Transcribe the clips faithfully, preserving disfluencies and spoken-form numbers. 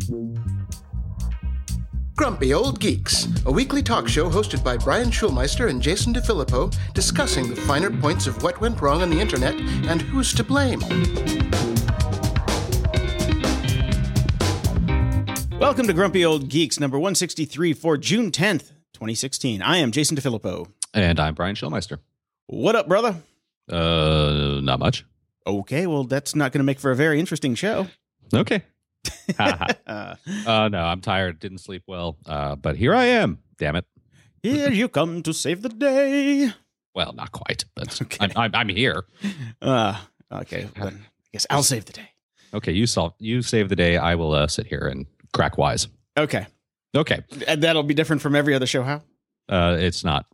Grumpy Old Geeks, a weekly talk show hosted by Brian Schulmeister and Jason DeFilippo, discussing the finer points of what went wrong on the internet and who's to blame. Welcome to Grumpy Old Geeks, number one sixty-three for June tenth, twenty sixteen. I am Jason DeFilippo. And I'm Brian Schulmeister. What up, brother? Uh, not much. Okay, well, that's not going to make for a very interesting show. Okay. uh, no, I'm tired. Didn't sleep well. Uh, but here I am. Damn it. Here you come to save the day. Well, not quite, but okay. I'm, I'm, I'm here. Uh, okay, then I guess I'll save the day. Okay, you solve. You save the day. I will uh, sit here and crack wise. Okay. Okay. And that'll be different from every other show, how? Uh, it's not.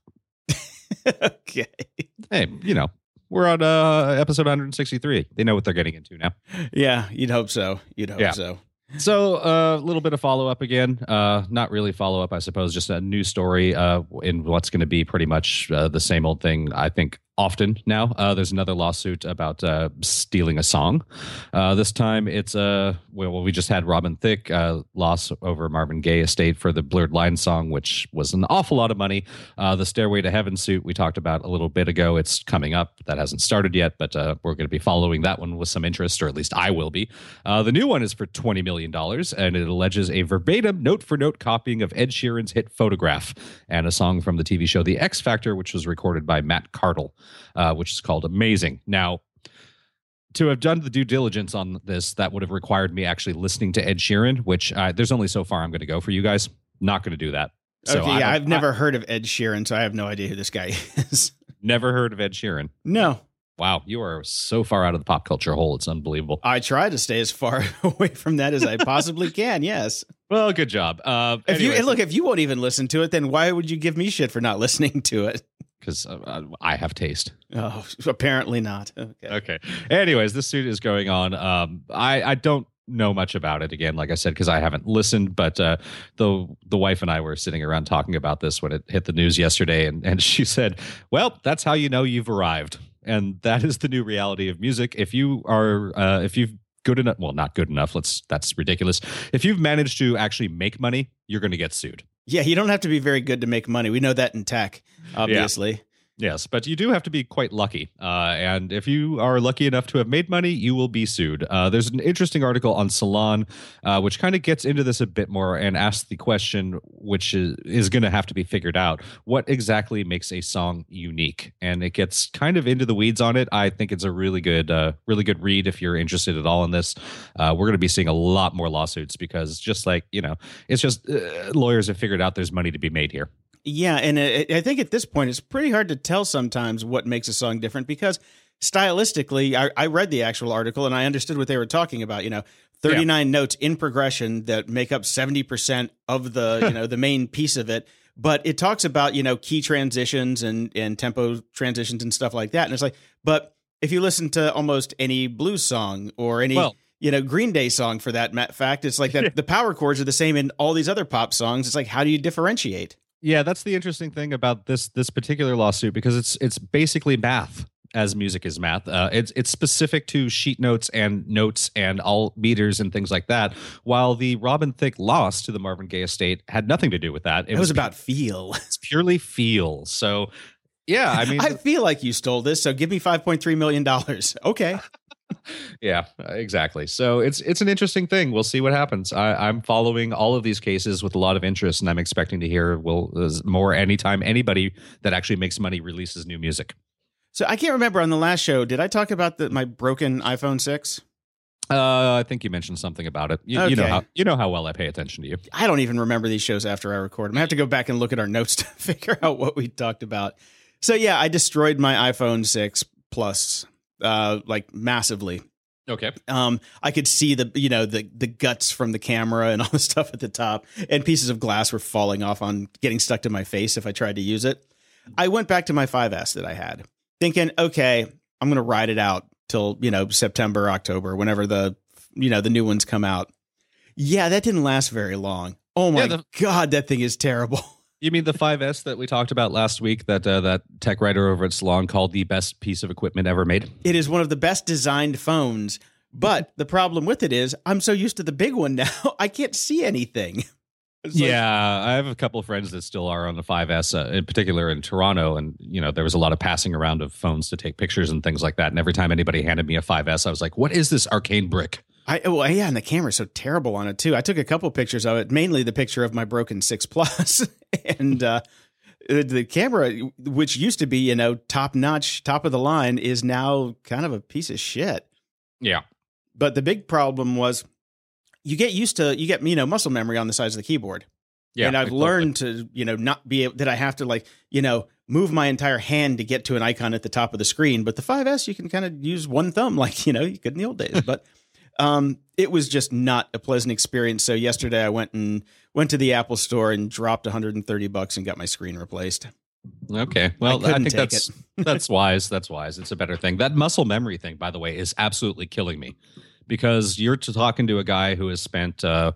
Okay. Hey, you know, we're on uh, episode one sixty-three. They know what they're getting into now. Yeah, you'd hope so. You'd hope yeah. so. So a uh, little bit of follow-up again. Uh, not really follow-up, I suppose. Just a new story uh, in what's going to be pretty much uh, the same old thing, I think, often now. Uh, there's another lawsuit about uh, stealing a song. Uh, this time it's, uh, well, we just had Robin Thicke uh, loss over Marvin Gaye estate for the Blurred Lines song, which was an awful lot of money. Uh, the Stairway to Heaven suit we talked about a little bit ago. It's coming up. That hasn't started yet, but uh, we're going to be following that one with some interest, or at least I will be. Uh, the new one is for twenty million dollars, and it alleges a verbatim note-for-note copying of Ed Sheeran's hit Photograph and a song from the T V show The X Factor, which was recorded by Matt Cardle. Uh, which is called Amazing. Now, to have done the due diligence on this, that would have required me actually listening to Ed Sheeran, which uh, there's only so far I'm going to go for you guys. Not going to do that. So okay, yeah, I've never I, heard of Ed Sheeran, so I have no idea who this guy is. Never heard of Ed Sheeran? No. Wow, you are so far out of the pop culture hole. It's unbelievable. I try to stay as far away from that as I possibly can, yes. Well, good job. Uh, if anyways, you Look, if you won't even listen to it, then why would you give me shit for not listening to it? Because uh, I have taste. Oh, apparently not. Okay. Okay. Anyways, this suit is going on. Um, I, I don't know much about it, again, like I said, because I haven't listened, but uh, the the wife and I were sitting around talking about this when it hit the news yesterday, and, and she said, well, that's how you know you've arrived. And that is the new reality of music. If you are, uh, if you've good enough, well, not good enough, let's, that's ridiculous. If you've managed to actually make money, you're going to get sued. Yeah, you don't have to be very good to make money. We know that in tech, obviously. Yeah. Yes, but you do have to be quite lucky. Uh, and if you are lucky enough to have made money, you will be sued. Uh, there's an interesting article on Salon, uh, which kind of gets into this a bit more and asks the question, which is, is going to have to be figured out, what exactly makes a song unique? And it gets kind of into the weeds on it. I think it's a really good, uh, really good read if you're interested at all in this. Uh, we're going to be seeing a lot more lawsuits because just like, you know, it's just uh, lawyers have figured out there's money to be made here. Yeah, and it, I think at this point, it's pretty hard to tell sometimes what makes a song different because stylistically, I, I read the actual article and I understood what they were talking about. You know, thirty-nine yeah. notes in progression that make up seventy percent of the, you know, the main piece of it. But it talks about, you know, key transitions and, and tempo transitions and stuff like that. And it's like, but if you listen to almost any blues song or any... Well, you know, Green Day song for that fact, it's like that yeah. the power chords are the same in all these other pop songs. It's like, how do you differentiate? Yeah, that's the interesting thing about this this particular lawsuit because it's it's basically math as music is math. Uh, it's it's specific to sheet notes and notes and all meters and things like that. While the Robin Thicke loss to the Marvin Gaye estate had nothing to do with that. It, it was, was about feel. It's purely feel. So, yeah, I mean, I feel like you stole this. So give me five point three million dollars. Okay. Yeah, exactly. So it's it's an interesting thing. We'll see what happens. I, I'm following all of these cases with a lot of interest, and I'm expecting to hear will more anytime anybody that actually makes money releases new music. So I can't remember on the last show. Did I talk about the, my broken iPhone six? Uh, I think you mentioned something about it. You, okay. you know how you know how well I pay attention to you. I don't even remember these shows after I record. I'm gonna have to go back and look at our notes to figure out what we talked about. So yeah, I destroyed my iPhone six Plus. Uh, like massively. Okay. Um, I could see the you know the the guts from the camera and all the stuff at the top, and pieces of glass were falling off on getting stuck to my face if I tried to use it. I went back to my five S that I had, thinking, okay, I'm gonna ride it out till you know September, October, whenever the you know the new ones come out. Yeah, that didn't last very long. Oh my yeah, the- God, that thing is terrible. You mean the five S that we talked about last week that uh, that tech writer over at Salon called the best piece of equipment ever made? It is one of the best designed phones, But the problem with it is I'm so used to the big one now, I can't see anything. It's yeah, like, I have a couple of friends that still are on the five S, uh, in particular in Toronto. And, you know, there was a lot of passing around of phones to take pictures and things like that. And every time anybody handed me a five S, I was like, what is this arcane brick? I, oh, yeah, and the camera's so terrible on it, too. I took a couple pictures of it, mainly the picture of my broken six Plus. and uh, the camera, which used to be, you know, top notch, top of the line, is now kind of a piece of shit. Yeah. But the big problem was you get used to, you get, you know, muscle memory on the sides of the keyboard. Yeah. And I've exactly. learned to, you know, not be able, that I have to like, you know, move my entire hand to get to an icon at the top of the screen. But the five S, you can kind of use one thumb like, you know, you could in the old days. But um, it was just not a pleasant experience. So yesterday I went and went to the Apple store and dropped one hundred thirty bucks and got my screen replaced. Okay. Well, I, I think that's that's wise. That's wise. It's a better thing. That muscle memory thing, by the way, is absolutely killing me. Because you're talking to a guy who has spent, uh,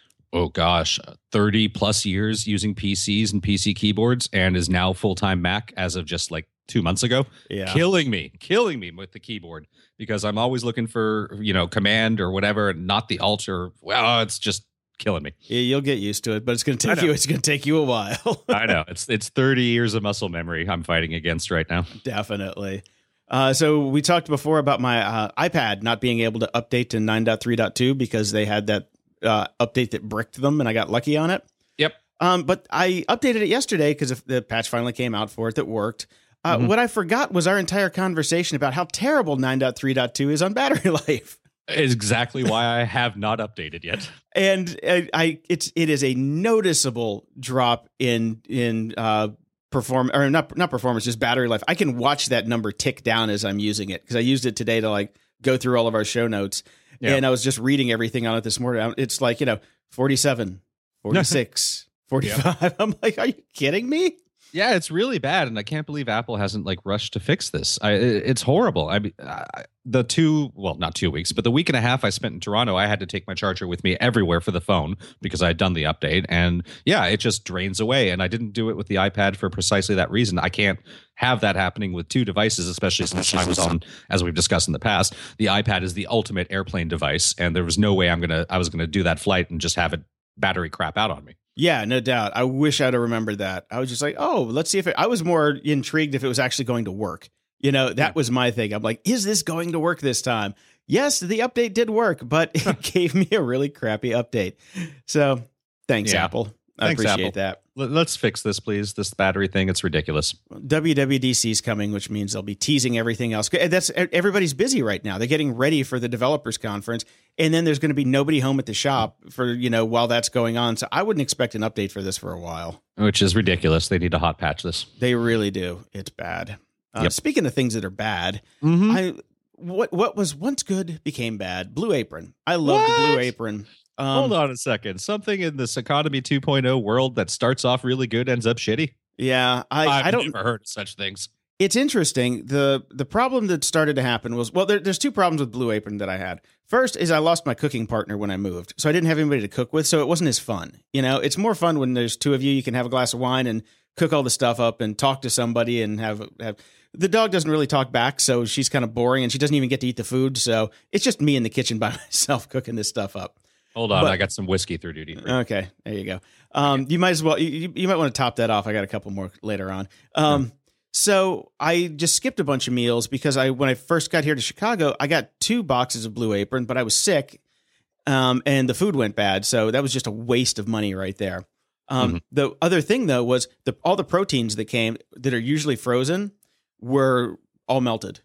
oh gosh, thirty plus years using P Cs and P C keyboards and is now full-time Mac as of just like two months ago. Yeah. Killing me, killing me with the keyboard because I'm always looking for, you know, command or whatever, and not the alt or, well, it's just killing me. Yeah, you'll get used to it, but it's going to take you, it's going to take you a while. I know. It's, it's thirty years of muscle memory I'm fighting against right now. Definitely. Uh, so we talked before about my uh, iPad not being able to update to nine point three point two because they had that uh, update that bricked them, and I got lucky on it. Yep. Um, but I updated it yesterday because the patch finally came out for it that worked. Uh, mm-hmm. What I forgot was our entire conversation about how terrible nine point three point two is on battery life. Is exactly why I have not updated yet. And I, I it's it is a noticeable drop in in uh, perform or not not performance, just battery life. I can watch that number tick down as I'm using it because I used it today to like go through all of our show notes, yeah. and I was just reading everything on it this morning. It's like, you know, forty-seven, forty-six, forty-five. Yep. I'm like, are you kidding me? Yeah, it's really bad, and I can't believe Apple hasn't like rushed to fix this. I, it's horrible. I, I the two, well, not two weeks, but the week and a half I spent in Toronto, I had to take my charger with me everywhere for the phone because I had done the update, and yeah, it just drains away. And I didn't do it with the iPad for precisely that reason. I can't have that happening with two devices, especially since I was on, as we've discussed in the past, the iPad is the ultimate airplane device, and there was no way I'm gonna, I was gonna do that flight and just have it battery crap out on me. Yeah, no doubt. I wish I'd have remembered that. I was just like, oh, let's see if it, I was more intrigued if it was actually going to work. You know, that yeah. was my thing. I'm like, is this going to work this time? Yes, the update did work, but it gave me a really crappy update. So thanks, yeah. Apple. I thanks, appreciate Apple. that. Let's fix this, please. This battery thing, it's ridiculous. W W D C is coming, which means they'll be teasing everything else. That's everybody's busy right now. They're getting ready for the developers conference, and then there's going to be nobody home at the shop for, you know, while that's going on. So I wouldn't expect an update for this for a while. Which is ridiculous. They need to hot patch this. They really do. It's bad. Uh, yep. Speaking of things that are bad, mm-hmm. I what what was once good became bad. Blue Apron. I love the Blue Apron. Um, Hold on a second. Something in this economy two point oh world that starts off really good ends up shitty. Yeah, I, I've I don't never heard of such things. It's interesting. The The problem that started to happen was, well, there, there's two problems with Blue Apron that I had. First is I lost my cooking partner when I moved, so I didn't have anybody to cook with, so it wasn't as fun. You know, it's more fun when there's two of you. You can have a glass of wine and cook all the stuff up and talk to somebody and have have. The dog doesn't really talk back, so she's kind of boring, and she doesn't even get to eat the food. So it's just me in the kitchen by myself cooking this stuff up. Hold on, but, I got some whiskey through duty free. Okay, there you go. Um, okay. You might as well. You, you might want to top that off. I got a couple more later on. Um, mm. So I just skipped a bunch of meals because I, when I first got here to Chicago, I got two boxes of Blue Apron, but I was sick, um, and the food went bad. So that was just a waste of money right there. Um, mm-hmm. The other thing though was the all the proteins that came that are usually frozen were all melted.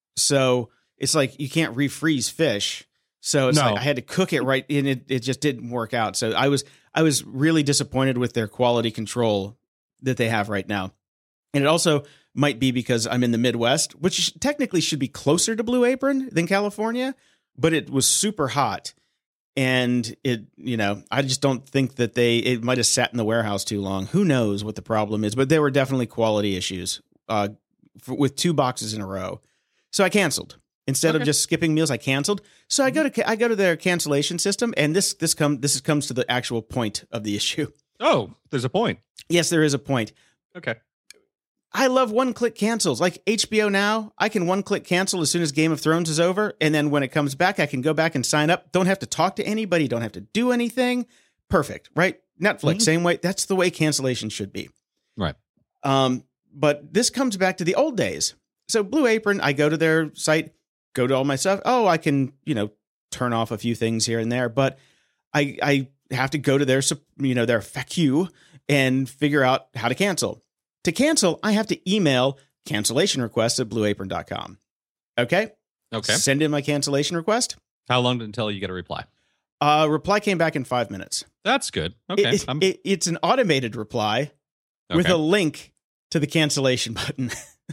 So it's like you can't refreeze fish. So it's no. like I had to cook it right, and it, it just didn't work out. So I was I was really disappointed with their quality control that they have right now. And it also might be because I'm in the Midwest, which technically should be closer to Blue Apron than California, but it was super hot. And it, you know, I just don't think that they, it might have sat in the warehouse too long. Who knows what the problem is, but there were definitely quality issues uh, for, with two boxes in a row. So I canceled. Instead okay. of just skipping meals, I canceled. So I go to I go to their cancellation system, and this this come this comes to the actual point of the issue. Oh, there's a point. Yes, there is a point. Okay. I love one-click cancels. Like H B O Now, I can one-click cancel as soon as Game of Thrones is over, and then when it comes back, I can go back and sign up. Don't have to talk to anybody. Don't have to do anything. Perfect, right? Netflix, mm-hmm. same way. That's the way cancellation should be. Right. Um, but this comes back to the old days. So Blue Apron, I go to their site, go to all my stuff. Oh, I can, you know, turn off a few things here and there, but I I have to go to their, you know, their F A Q and figure out how to cancel. To cancel, I have to email cancellation request at blue apron dot com. Okay? Okay. Send in my cancellation request. How long until you get a reply? Uh, reply came back in five minutes. That's good. Okay. It, it, it's an automated reply okay. with a link to the cancellation button.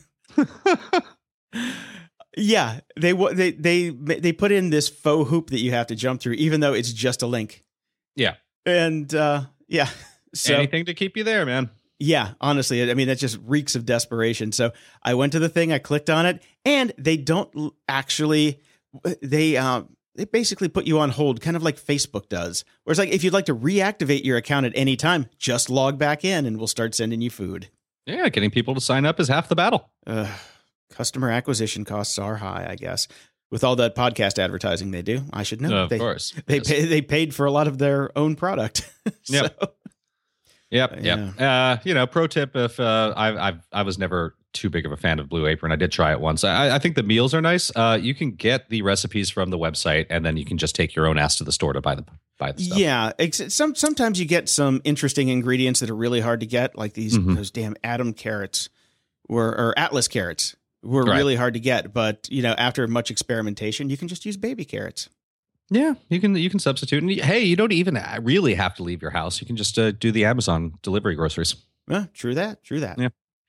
Yeah, they they they they put in this faux hoop that you have to jump through, even though it's just a link. Yeah, and uh, yeah, so, anything to keep you there, man. Yeah, honestly, I mean that just reeks of desperation. So I went to the thing, I clicked on it, and they don't actually they uh, they basically put you on hold, kind of like Facebook does. Where it's like if you'd like to reactivate your account at any time, just log back in, and we'll start sending you food. Yeah, getting people to sign up is half the battle. Uh, Customer acquisition costs are high, I guess. With all that podcast advertising they do, I should know. Uh, of they, course. They yes. pay, they paid for a lot of their own product. so, yep. Yep. Yep. Yeah. Uh, you know, pro tip, if uh, I, I I was never too big of a fan of Blue Apron. I did try it once. I, I think the meals are nice. Uh, you can get the recipes from the website, and then you can just take your own ass to the store to buy the buy the stuff. Yeah. Some, sometimes you get some interesting ingredients that are really hard to get, like these mm-hmm. those damn Adam carrots or, or Atlas carrots. Were right. really hard to get, but you know, after much experimentation, you can just use baby carrots. Yeah, you can you can substitute, and hey, you don't even really have to leave your house. You can just uh, do the Amazon delivery groceries. Yeah, true that. True that. Yeah.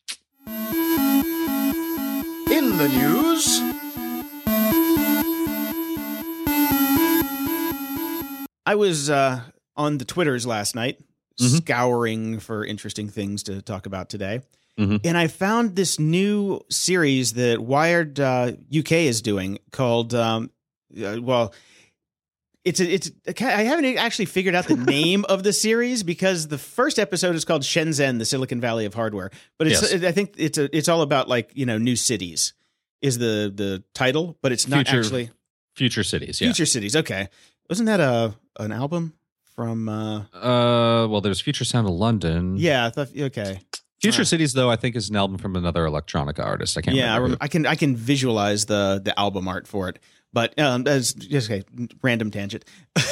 In the news, I was uh, on the Twitters last night, mm-hmm. scouring for interesting things to talk about today. Mm-hmm. And I found this new series that Wired uh, U K is doing called, um, uh, well, it's a, it's a, I haven't actually figured out the name of the series because the first episode is called Shenzhen, the Silicon Valley of hardware. But it's yes. I think it's a, it's all about like, you know, new cities is the the title, but it's not future, actually future cities. Yeah. Future cities. Okay, wasn't that a an album from? Uh, uh well, there's Future Sound of London. Yeah, I thought okay. Future Cities, though, I think is an album from another electronica artist. I can't. Yeah, remember. I, I can. I can visualize the the album art for it, but um, as just okay, random tangent.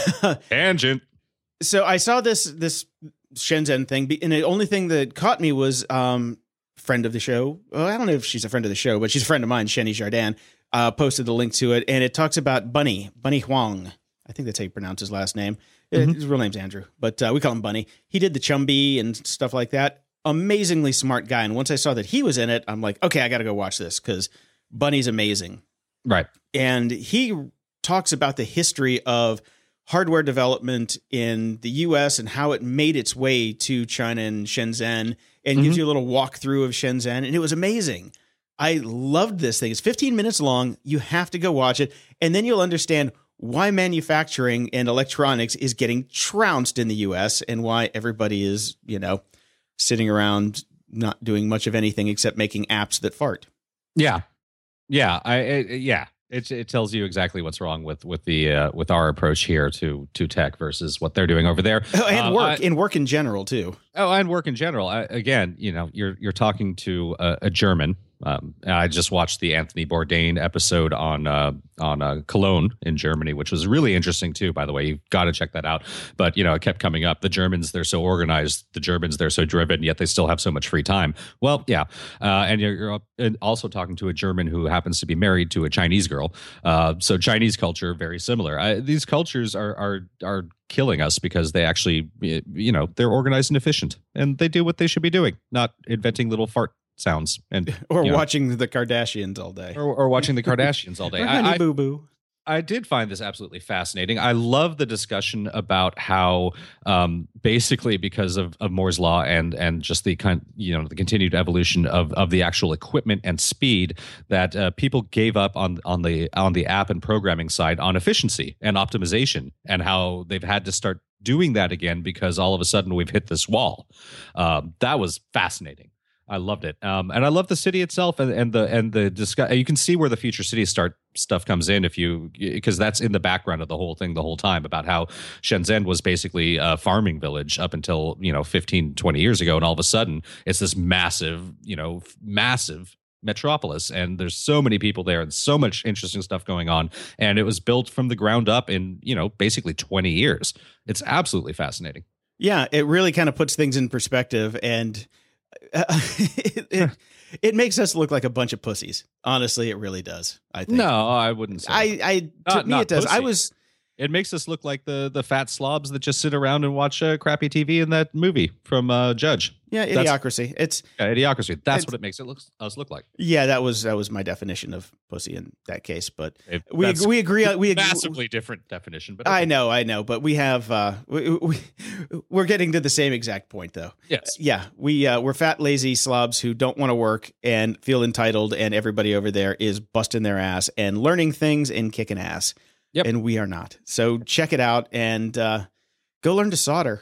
Tangent. So I saw this this Shenzhen thing, and the only thing that caught me was um, friend of the show. Well, I don't know if she's a friend of the show, but she's a friend of mine. Sheni Jardin uh, posted the link to it, and it talks about Bunny Bunny Huang. I think that's how you pronounce his last name. Mm-hmm. His real name's Andrew, but uh, we call him Bunny. He did the Chumby and stuff like that. Amazingly smart guy. And once I saw that he was in it, I'm like, okay, I got to go watch this because Bunny's amazing. Right. And he talks about the history of hardware development in the U S and how it made its way to China and Shenzhen and mm-hmm. gives you a little walkthrough of Shenzhen. And it was amazing. I loved this thing. It's fifteen minutes long. You have to go watch it. And then you'll understand why manufacturing and electronics is getting trounced in the U S and why everybody is, you know, sitting around not doing much of anything except making apps that fart. Yeah, yeah, I it, yeah. It it tells you exactly what's wrong with with the uh, with our approach here to to tech versus what they're doing over there, oh, and uh, work I, in work in general too. Oh, and work in general. I, again, you know, you're you're talking to a, a German. Um, I just watched the Anthony Bourdain episode on uh, on uh, Cologne in Germany, which was really interesting too. By the way, you've got to check that out. But you know, it kept coming up. The Germans, they're so organized. The Germans, they're so driven. Yet they still have so much free time. Well, yeah. Uh, and you're, you're also talking to a German who happens to be married to a Chinese girl. Uh, so Chinese culture, very similar. I, these cultures are are are killing us because they actually, you know, they're organized and efficient, and they do what they should be doing, not inventing little fart sounds and or you know, watching the Kardashians all day or, or watching the Kardashians all day. I, I, boo boo. I did find this absolutely fascinating. I love the discussion about how um, basically because of, of Moore's law and and just the kind you know the continued evolution of of the actual equipment and speed that uh, people gave up on on the on the app and programming side on efficiency and optimization, and how they've had to start doing that again because all of a sudden we've hit this wall. Um, that was fascinating. I loved it, um, and I love the city itself, and, and the and the discuss. You can see where the future city start stuff comes in if you because that's in the background of the whole thing the whole time about how Shenzhen was basically a farming village up until you know fifteen, twenty years ago, and all of a sudden it's this massive, you know, massive metropolis, and there's so many people there and so much interesting stuff going on, and it was built from the ground up in you know basically twenty years. It's absolutely fascinating. Yeah, it really kind of puts things in perspective, and uh, it, it it makes us look like a bunch of pussies. Honestly, it really does. I think. No, I wouldn't say. I, I to not, me not it does. pussy. I was. It makes us look like the the fat slobs that just sit around and watch uh, crappy T V in that movie from uh, Judge. Yeah, Idiocracy. It's yeah, Idiocracy. That's what it makes it look us look like. Yeah, that was that was my definition of pussy in that case. But it, we we agree. We agree, massively different definition. But okay. I know, I know. But we have uh, we, we we're getting to the same exact point, though. Yes. Yeah, we uh, we're fat, lazy slobs who don't want to work and feel entitled, and everybody over there is busting their ass and learning things and kicking ass. Yep. And we are not. So check it out and uh, go learn to solder.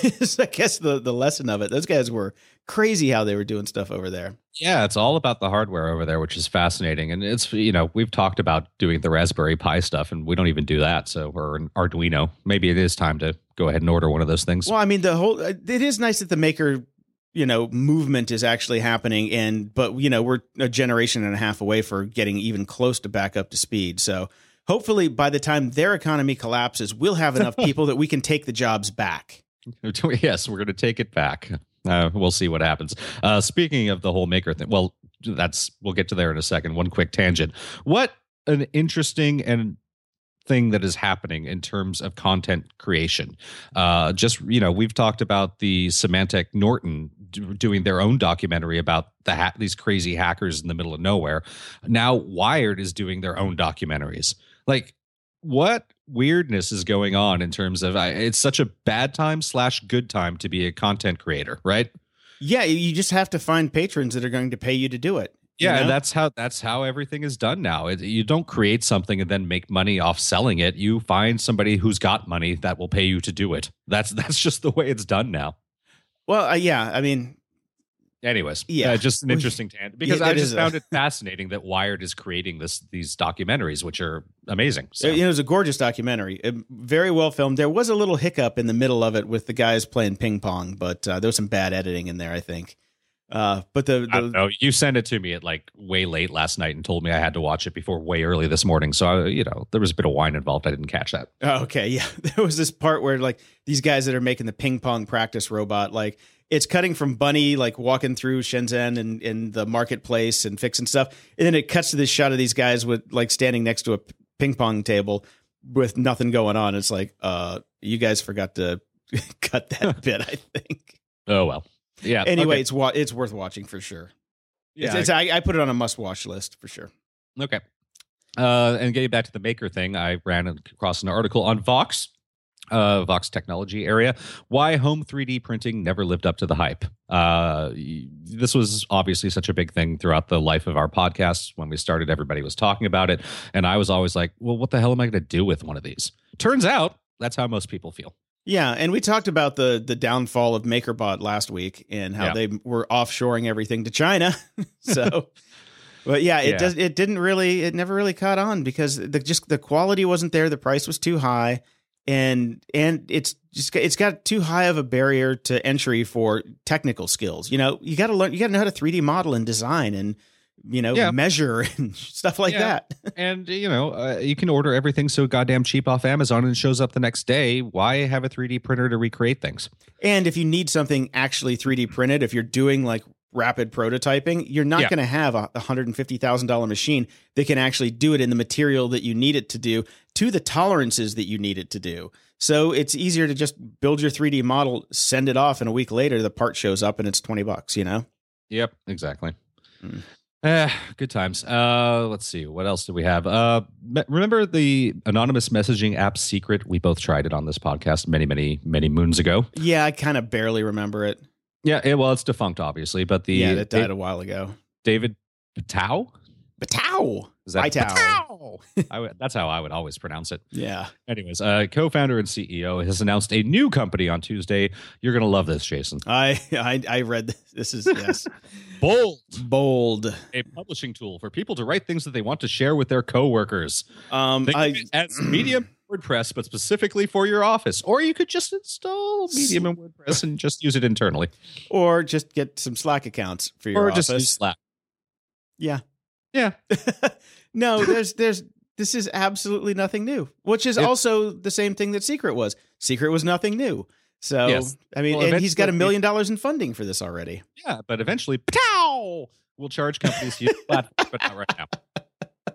I guess the, the lesson of it. Those guys were crazy how they were doing stuff over there. Yeah, it's all about the hardware over there, which is fascinating. And it's, you know, we've talked about doing the Raspberry Pi stuff, and we don't even do that. So, or an Arduino. Maybe it is time to go ahead and order one of those things. Well, I mean, the whole, it is nice that the maker, you know, movement is actually happening. And, but, you know, we're a generation and a half away for getting even close to back up to speed. So, hopefully, by the time their economy collapses, we'll have enough people that we can take the jobs back. Yes, we're going to take it back. Uh, we'll see what happens. Uh, speaking of the whole maker thing, well, that's we'll get to there in a second. One quick tangent. What an interesting and thing that is happening in terms of content creation. Uh, just you know, we've talked about the Symantec Norton do, doing their own documentary about the ha- these crazy hackers in the middle of nowhere. Now Wired is doing their own documentaries. Like, what weirdness is going on in terms of, it's such a bad time slash good time to be a content creator, right? Yeah, you just have to find patrons that are going to pay you to do it. Yeah, know? and that's how that's how everything is done now. It, you don't create something and then make money off selling it. You find somebody who's got money that will pay you to do it. That's that's just the way it's done now. Well, uh, yeah, I mean, anyways, yeah, uh, just an interesting tangent because yeah, I just a- found it fascinating that Wired is creating this these documentaries, which are amazing. So. It, it was a gorgeous documentary, it, very well filmed. There was a little hiccup in the middle of it with the guys playing ping pong, but uh, there was some bad editing in there, I think. Uh, but the, the I don't know. You sent it to me at like way late last night and told me I had to watch it before way early this morning. So I, you know, there was a bit of wine involved. I didn't catch that. Oh, okay, yeah, there was this part where like these guys that are making the ping pong practice robot, like it's cutting from Bunny like walking through Shenzhen and in the marketplace and fixing stuff, and then it cuts to this shot of these guys with like standing next to a ping pong table with nothing going on. It's like, uh, you guys forgot to cut that bit, I think. Oh well. Yeah. Anyway, okay. it's wa- it's worth watching for sure. Yeah, it's, it's, I, I put it on a must watch list for sure. Okay. Uh, and getting back to the maker thing, I ran across an article on Vox, uh, Vox Technology area, why home three D printing never lived up to the hype. Uh, this was obviously such a big thing throughout the life of our podcast. When we started, everybody was talking about it, and I was always like, "Well, what the hell am I going to do with one of these?" Turns out that's how most people feel. Yeah, and we talked about the the downfall of MakerBot last week and how Yeah. they were offshoring everything to China. So, but yeah, it Yeah. does. It didn't really. It never really caught on because the just the quality wasn't there. The price was too high, and and it's just it's got too high of a barrier to entry for technical skills. You know, you got to learn. You got to know how to three D model and design and you know Yeah. measure and stuff like Yeah. that. And, you know, uh, you can order everything so goddamn cheap off Amazon and it shows up the next day. Why have a three D printer to recreate things? And if you need something actually three D printed, if you're doing like rapid prototyping, you're not Yeah. going to have a one hundred fifty thousand dollars machine that can actually do it in the material that you need it to do to the tolerances that you need it to do. So it's easier to just build your three D model, send it off, and a week later the part shows up and it's twenty bucks, you know? Yep, exactly. Mm. Eh, good times. Uh, let's see. What else do we have? Uh, me- remember the anonymous messaging app Secret? We both tried it on this podcast many, many, many moons ago. Yeah, I kind of barely remember it. Yeah, it, well, it's defunct, obviously, but the yeah, it died Da- a while ago. David Patow? Patow! Is that Paitow. I would, that's how I would always pronounce it. Yeah. Anyways, uh, co-founder and C E O has announced a new company on Tuesday. You're going to love this, Jason. I, I I read this. This is, yes. Bold. Bold. A publishing tool for people to write things that they want to share with their coworkers. Um, Think I, of it as Medium WordPress, but specifically for your office. Or you could just install Medium and WordPress and just use it internally. or just get some Slack accounts for your Or office. just use Slack. Yeah. Yeah. No, there's there's this is absolutely nothing new, which is It's- also the same thing that Secret was. Secret was nothing new. So, Yes. I mean, Well, and he's got a eventually- million dollars in funding for this already. Yeah, but eventually, pow, we'll charge companies to use the platform, but not right now.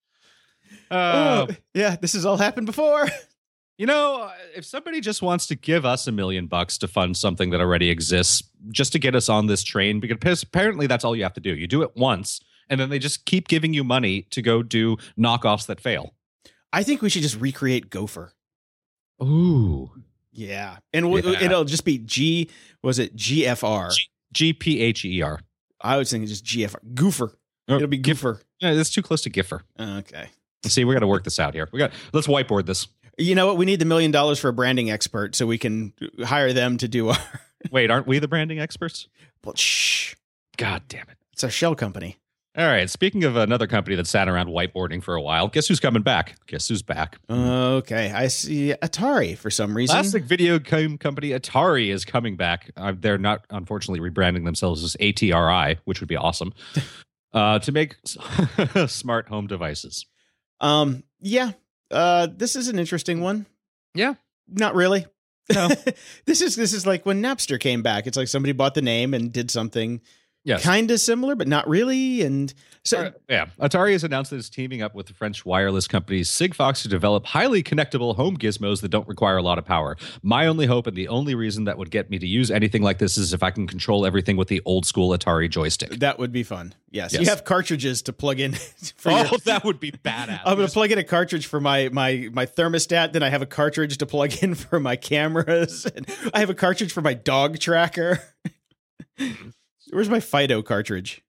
Uh, Oh, yeah, this has all happened before. You know, if somebody just wants to give us a million bucks to fund something that already exists, just to get us on this train, because apparently that's all you have to do. You do it once, and then they just keep giving you money to go do knockoffs that fail. I think we should just recreate Gopher. Ooh. Yeah. And w- Yeah. it'll just be G, was it G F R? G- G P H E R. I was thinking just G F R. Goofer. Oh, It'll be Goofer. Yeah, that's too close to Giffer. Okay. See, we got to work this out here. We got let's whiteboard this. You know what? We need the million dollars for a branding expert so we can hire them to do our. Wait, aren't we the branding experts? Well, shh. God damn it. It's our shell company. All right. Speaking of another company that sat around whiteboarding for a while, guess who's coming back? Guess who's back? Okay. I see Atari for some reason. Classic video game company Atari is coming back. Uh, they're not, unfortunately, rebranding themselves as A T R I, which would be awesome, uh, to make smart home devices. Um. Yeah. Uh. This is an interesting one. Yeah. Not really. No. this is this is like when Napster came back. It's like somebody bought the name and did something Yes. kind of similar, but not really. And so, Uh, yeah. Atari has announced that it's teaming up with the French wireless company Sigfox to develop highly connectable home gizmos that don't require a lot of power. My only hope and the only reason that would get me to use anything like this is if I can control everything with the old school Atari joystick. that would be fun. Yes. Yes. You have cartridges to plug in. For Oh, your, that would be badass. I'm going to plug in a cartridge for my my my thermostat. Then I have a cartridge to plug in for my cameras. And I have a cartridge for my dog tracker. Where's my Fido cartridge?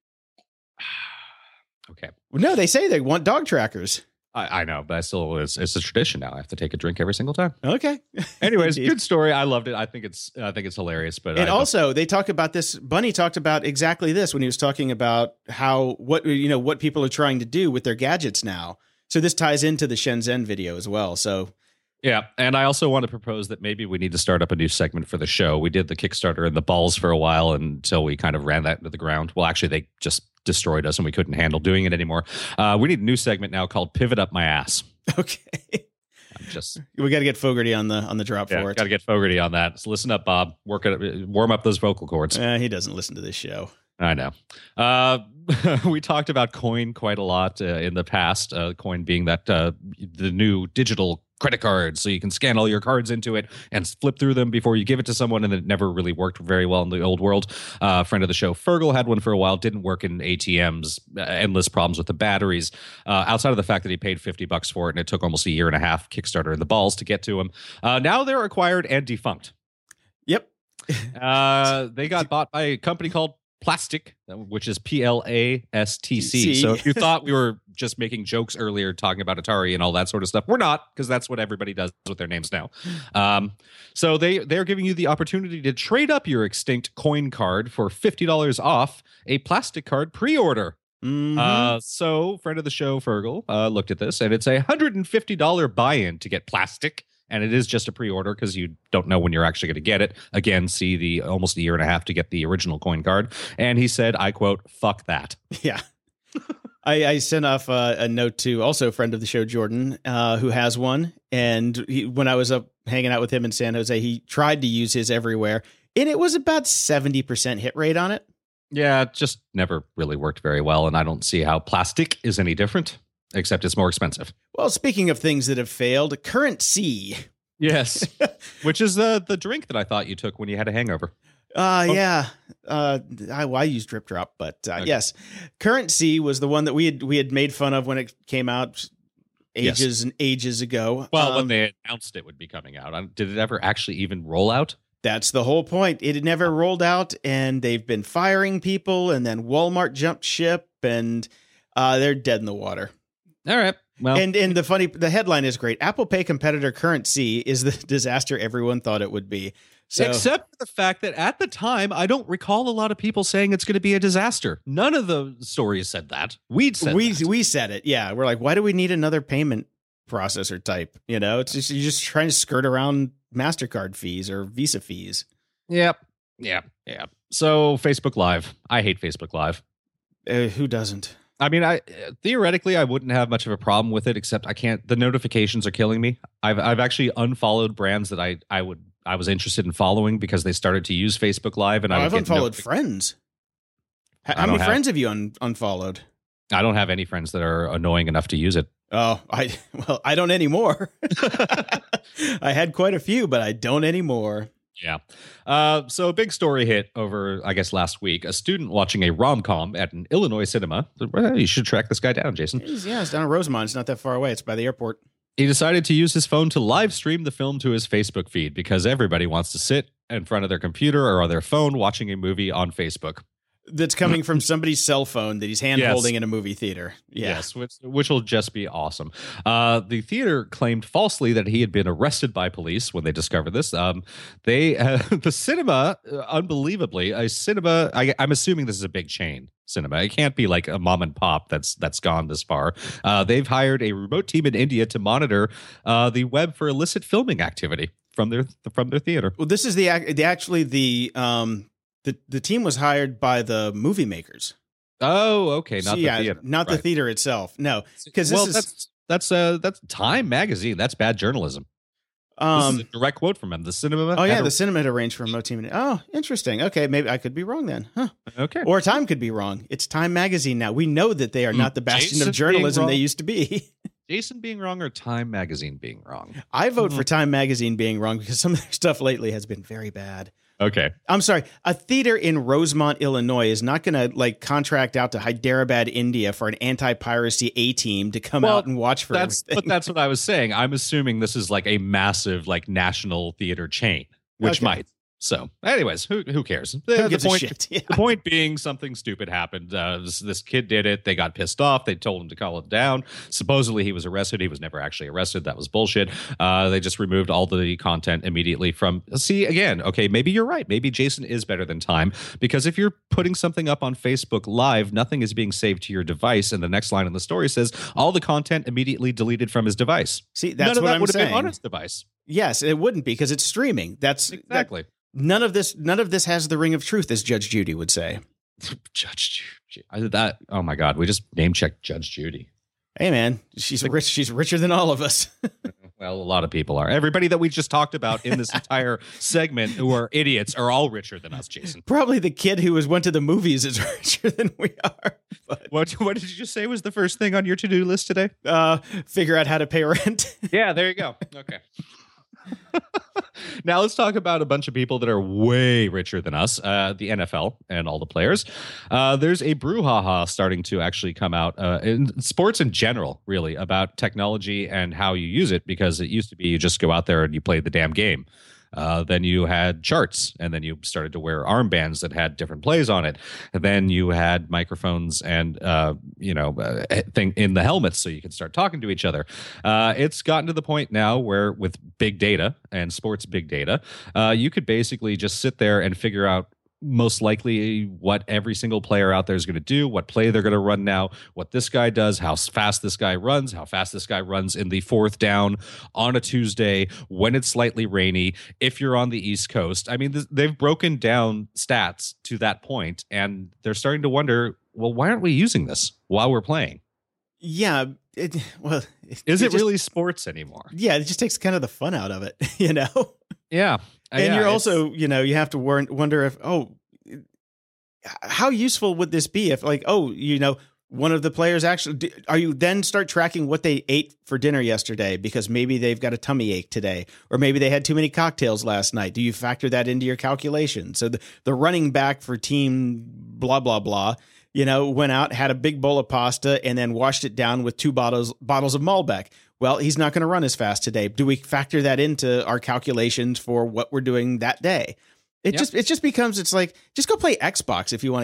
Okay. No, they say they want dog trackers. I, I know, but I still it's, it's a tradition now. I have to take a drink every single time. Okay. Anyways, Indeed. good story. I loved it. I think it's I think it's hilarious. But And I, also, they talk about this. Bunny talked about exactly this when he was talking about how what you know what people are trying to do with their gadgets now. So this ties into the Shenzhen video as well. So yeah, and I also want to propose that maybe we need to start up a new segment for the show. We did the Kickstarter and the balls for a while until we kind of ran that into the ground. Well, actually, they just destroyed us and we couldn't handle doing it anymore. Uh, we need a new segment now called Pivot Up My Ass. okay, I'm just we got to get Fogarty on the on the drop yeah, for it. got to get Fogarty on that. So listen up, Bob. Work it, warm up those vocal cords. Uh, he doesn't listen to this show. I know. Uh, we talked about Coin quite a lot uh, in the past. Uh, Coin being that uh, the new digital credit card, so you can scan all your cards into it and flip through them before you give it to someone, and it never really worked very well in the old world. Uh, a friend of the show, Fergal, had one for a while. Didn't work in A T Ms. Uh, endless problems with the batteries. Uh, outside of the fact that he paid fifty bucks for it, and it took almost a year and a half Kickstarter and the balls to get to him. Uh, now they're acquired and defunct. Yep. Uh, they got bought by a company called Plastic, which is P L A S T C. So if you thought we were just making jokes earlier talking about Atari and all that sort of stuff, we're not, because that's what everybody does with their names now. Um, so they, they're giving you the opportunity to trade up your extinct coin card for fifty dollars off a plastic card pre-order. Mhm. Uh, so friend of the show, Fergal, uh, looked at this, and it's a one hundred fifty dollars buy-in to get Plastic. And it is just a pre-order because you don't know when you're actually going to get it. Again, see the almost a year and a half to get the original coin card. And he said, I quote, fuck that. Yeah. I, I sent off uh, a note to also a friend of the show, Jordan, uh, who has one. And he, when I was up hanging out with him in San Jose, he tried to use his everywhere. And it was about seventy percent hit rate on it. Yeah, it just never really worked very well. And I don't see how Plastic is any different, except it's more expensive. Well, speaking of things that have failed, Currency. Yes. Which is the the drink that I thought you took when you had a hangover. Uh, Oh. yeah. Uh, I, well, I use Drip Drop, but uh, Okay. yes, Currency was the one that we had we had made fun of when it came out ages and ages ago. Well, Um, when they announced it would be coming out, I- did it ever actually even roll out? That's the whole point. It had never rolled out, and they've been firing people, and then Walmart jumped ship, and uh, they're dead in the water. All right. Well, And and the funny, the headline is great. Apple Pay competitor Currency is the disaster everyone thought it would be. So, except for the fact that at the time, I don't recall a lot of people saying it's going to be a disaster. None of the stories said that. We'd said we that. we said it. Yeah, we're like, why do we need another payment processor type? You know, it's just, you're just trying to skirt around MasterCard fees or Visa fees. Yep. Yeah. Yeah. So Facebook Live. I hate Facebook Live. Uh, who doesn't? I mean, I theoretically I wouldn't have much of a problem with it, except I can't. The notifications are killing me. I've I've actually unfollowed brands that I I would I was interested in following because they started to use Facebook Live, and oh, I would I've get unfollowed notific- friends. How, I how many don't have- friends have you un- unfollowed? I don't have any friends that are annoying enough to use it. Oh, I well, I don't anymore. I had quite a few, but I don't anymore. Yeah. Uh, so a big story hit over, I guess, last week. A student watching a rom-com at an Illinois cinema. Well, you should track this guy down, Jason. He's, yeah, it's down in Rosemont. It's not that far away. It's by the airport. He decided to use his phone to live stream the film to his Facebook feed because everybody wants to sit in front of their computer or on their phone watching a movie on Facebook. That's coming from somebody's cell phone that he's hand Yes. holding in a movie theater. Yeah. Yes, which, which will just be awesome. Uh, the theater claimed falsely that he had been arrested by police when they discovered this. Um, they, uh, the cinema, uh, unbelievably, a cinema. I, I'm assuming this is a big chain cinema. It can't be like a mom and pop that's that's gone this far. Uh, they've hired a remote team in India to monitor uh, the web for illicit filming activity from their from their theater. Well, this is the, ac- the actually the um the the team was hired by the movie makers. Oh, okay, not So, the yeah, theater, not the Right. theater itself. No, because this well, is that's that's uh that's Time magazine. That's bad journalism. This um. is a direct quote from him. The cinema. Oh yeah, had a- the cinema had arranged for a remote team. Oh, interesting. Okay, maybe I could be wrong then. Huh. okay. Or Time could be wrong. It's Time magazine now. We know that they are not the bastion Jason of journalism being they wrong. used to be. Jason being wrong or Time magazine being wrong? I vote Mhm. for Time magazine being wrong because some of their stuff lately has been very bad. Okay. I'm sorry. A theater in Rosemont, Illinois is not going to like contract out to Hyderabad, India for an anti-piracy A team to come Well, out and watch for That's everything. but that's what I was saying. I'm assuming this is like a massive like national theater chain, which Okay. might. So, anyways, who who cares? The, Who the gives a point shit? Yeah. the point being something stupid happened. Uh, this, this kid did it. They got pissed off. They told him to call it down. Supposedly he was arrested. He was never actually arrested. That was bullshit. Uh, they just removed all the content immediately from. See, again, okay, maybe you're right. Maybe Jason is better than Time because if you're putting something up on Facebook Live, nothing is being saved to your device. And the next line in the story says all the content immediately deleted from his device. See, that's None of what that I'm would have saying. been on his device. Yes, it wouldn't be because it's streaming. That's that- Exactly. none of this. None of this has the ring of truth, as Judge Judy would say. Judge Judy. I did that. Oh my God. We just name checked Judge Judy. Hey, man, she's rich. She's richer than all of us. Well, a lot of people are. Everybody that we just talked about in this entire segment who are idiots are all richer than us, Jason. Probably the kid who was went to the movies is richer than we are. But What what did you just say was the first thing on your to-do list today? uh, figure out how to pay rent. Yeah, there you go. Okay. Now let's talk about a bunch of people that are way richer than us, uh, the N F L and all the players. Uh, there's a brouhaha starting to actually come out uh, in sports in general, really, about technology and how you use it, because it used to be you just go out there and you play the damn game. Uh, then you had charts, and then you started to wear armbands that had different plays on it. And then you had microphones and uh, you know uh, thing in the helmets, so you could start talking to each other. Uh, it's gotten to the point now where, with big data and sports big data, uh, you could basically just sit there and figure out most likely what every single player out there is going to do, what play they're going to run now, what this guy does, how fast this guy runs, how fast this guy runs in the fourth down on a Tuesday when it's slightly rainy, if you're on the East Coast. I mean, th- they've broken down stats to that point, and they're starting to wonder, well, why aren't we using this while we're playing? Yeah. It, well, it, Is it, just- really sports anymore? Yeah, it just takes kind of the fun out of it, you know? Yeah. And Yeah, you're it's- also, you know, you have to wor- wonder if, oh, how useful would this be if, like, oh, you know, one of the players actually, are you then start tracking what they ate for dinner yesterday because maybe they've got a tummy ache today, or maybe they had too many cocktails last night? Do you factor that into your calculation? So the, the running back for team blah, blah, blah, you know, went out, had a big bowl of pasta, and then washed it down with two bottles bottles of Malbec. Well, he's not going to run as fast today. Do we factor that into our calculations for what we're doing that day? It Yep. just it just becomes it's like just go play Xbox if you want to get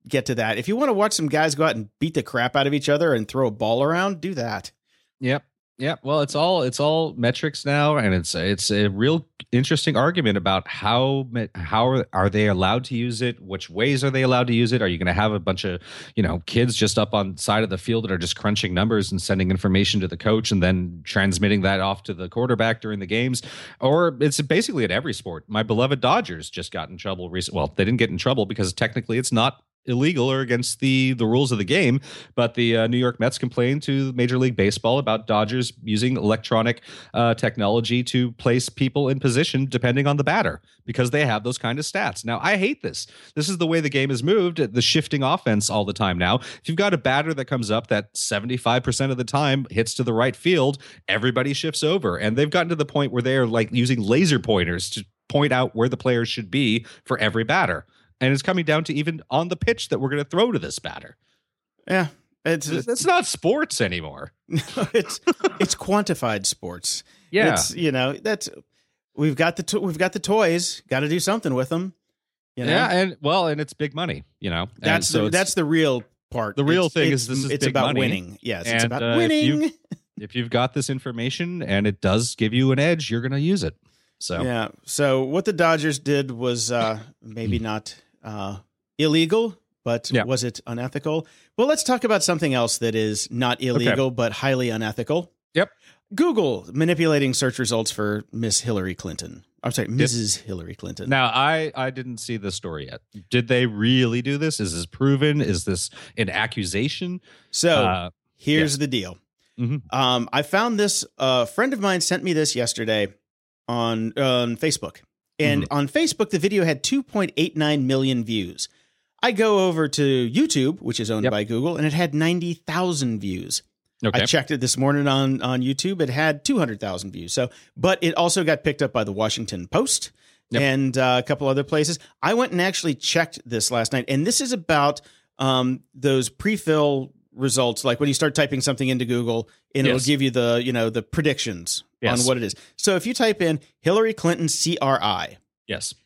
get to that. If you want to watch some guys go out and beat the crap out of each other and throw a ball around, do that. Yep. Yeah, well, it's all it's all metrics now, and it's it's a real interesting argument about how how are, are they allowed to use it? Which ways are they allowed to use it? Are you going to have a bunch of you know kids just up on side of the field that are just crunching numbers and sending information to the coach and then transmitting that off to the quarterback during the games? Or it's basically at every sport. My beloved Dodgers just got in trouble recently. Well, they didn't get in trouble because technically it's not illegal or against the the rules of the game, but the uh, New York Mets complained to Major League Baseball about Dodgers using electronic uh, technology to place people in position depending on the batter because they have those kind of stats. Now, I hate this. This is the way the game has moved, the shifting offense all the time now. If you've got a batter that comes up that seventy-five percent of the time hits to the right field, everybody shifts over, and they've gotten to the point where they're like using laser pointers to point out where the players should be for every batter. And it's coming down to even on the pitch that we're going to throw to this batter. Yeah, it's it's not sports anymore. it's it's quantified sports. Yeah, it's, you know that's we've got the to- we've got the toys. Got to do something with them. You know? Yeah, and well, and it's big money. You know, that's so the that's the real part. The real it's, thing it's, is this is it's big about money. winning. Yes, and, it's about uh, winning. If you've, if you've got this information and it does give you an edge, you're going to use it. So yeah. So what the Dodgers did was uh, maybe not. Uh, illegal, but yeah. was it unethical? Well, let's talk about something else that is not illegal, okay. but highly unethical. Yep. Google manipulating search results for Miss Hillary Clinton. I'm sorry, Missus Yep. Hillary Clinton. Now, I, I didn't see this story yet. Did they really do this? Is this proven? Is this an accusation? So uh, here's yeah. the deal. Mm-hmm. Um, I found this, a uh, friend of mine sent me this yesterday on, uh, on Facebook. And mm-hmm. on Facebook, the video had two point eight nine million views. I go over to YouTube, which is owned yep. by Google, and it had ninety thousand views. Okay. I checked it this morning on, on YouTube. It had two hundred thousand views. So, but it also got picked up by the Washington Post yep. and uh, a couple other places. I went and actually checked this last night, and this is about um, those pre-fill results, like when you start typing something into Google, and yes. it'll give you the you know the predictions yes. on what it is. So if you type in Hillary Clinton C R I, yes,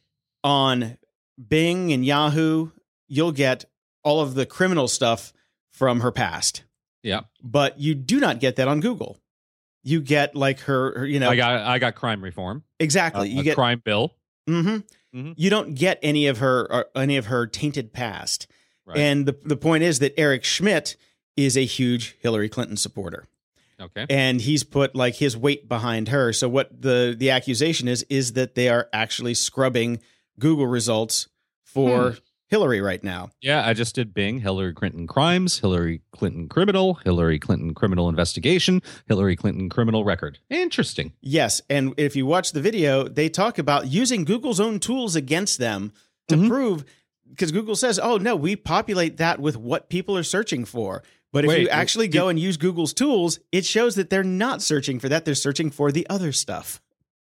on Bing and Yahoo, you'll get all of the criminal stuff from her past. Yeah. But you do not get that on Google. You get like her, her you know. I got I got crime reform. Exactly. Uh, you a get crime bill. Mm-hmm. Mm-hmm. You don't get any of her or any of her tainted past. Right. And the the point is that Eric Schmidt is a huge Hillary Clinton supporter. Okay. And he's put like his weight behind her. So what the the accusation is is that they are actually scrubbing Google results for hmm. Hillary right now. Yeah, I just did Bing, Hillary Clinton crimes, Hillary Clinton criminal, Hillary Clinton criminal investigation, Hillary Clinton criminal record. Interesting. Yes, and if you watch the video, they talk about using Google's own tools against them to mm-hmm. prove, because Google says, oh, no, we populate that with what people are searching for. But if Wait, you actually go and use Google's tools, it shows that they're not searching for that. They're searching for the other stuff.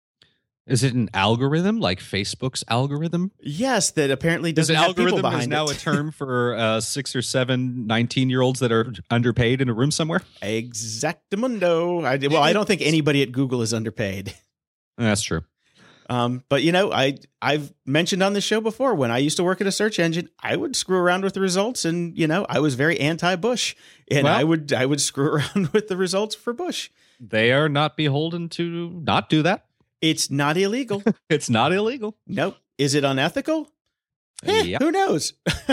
Is it an algorithm like Facebook's algorithm? Yes, that apparently doesn't is have algorithm people behind is now it. a term for uh, six or seven nineteen-year-olds that are underpaid in a room somewhere? Exactamundo. I, well, I don't think anybody at Google is underpaid. That's true. Um, but, you know, I, I've mentioned on the show before, when I used to work at a search engine, I would screw around with the results. And, you know, I was very anti-Bush. And well, I would I would screw around with the results for Bush. They are not beholden to not do that. It's not illegal. It's not illegal. Nope. Is it unethical? Eh, yep. Who knows?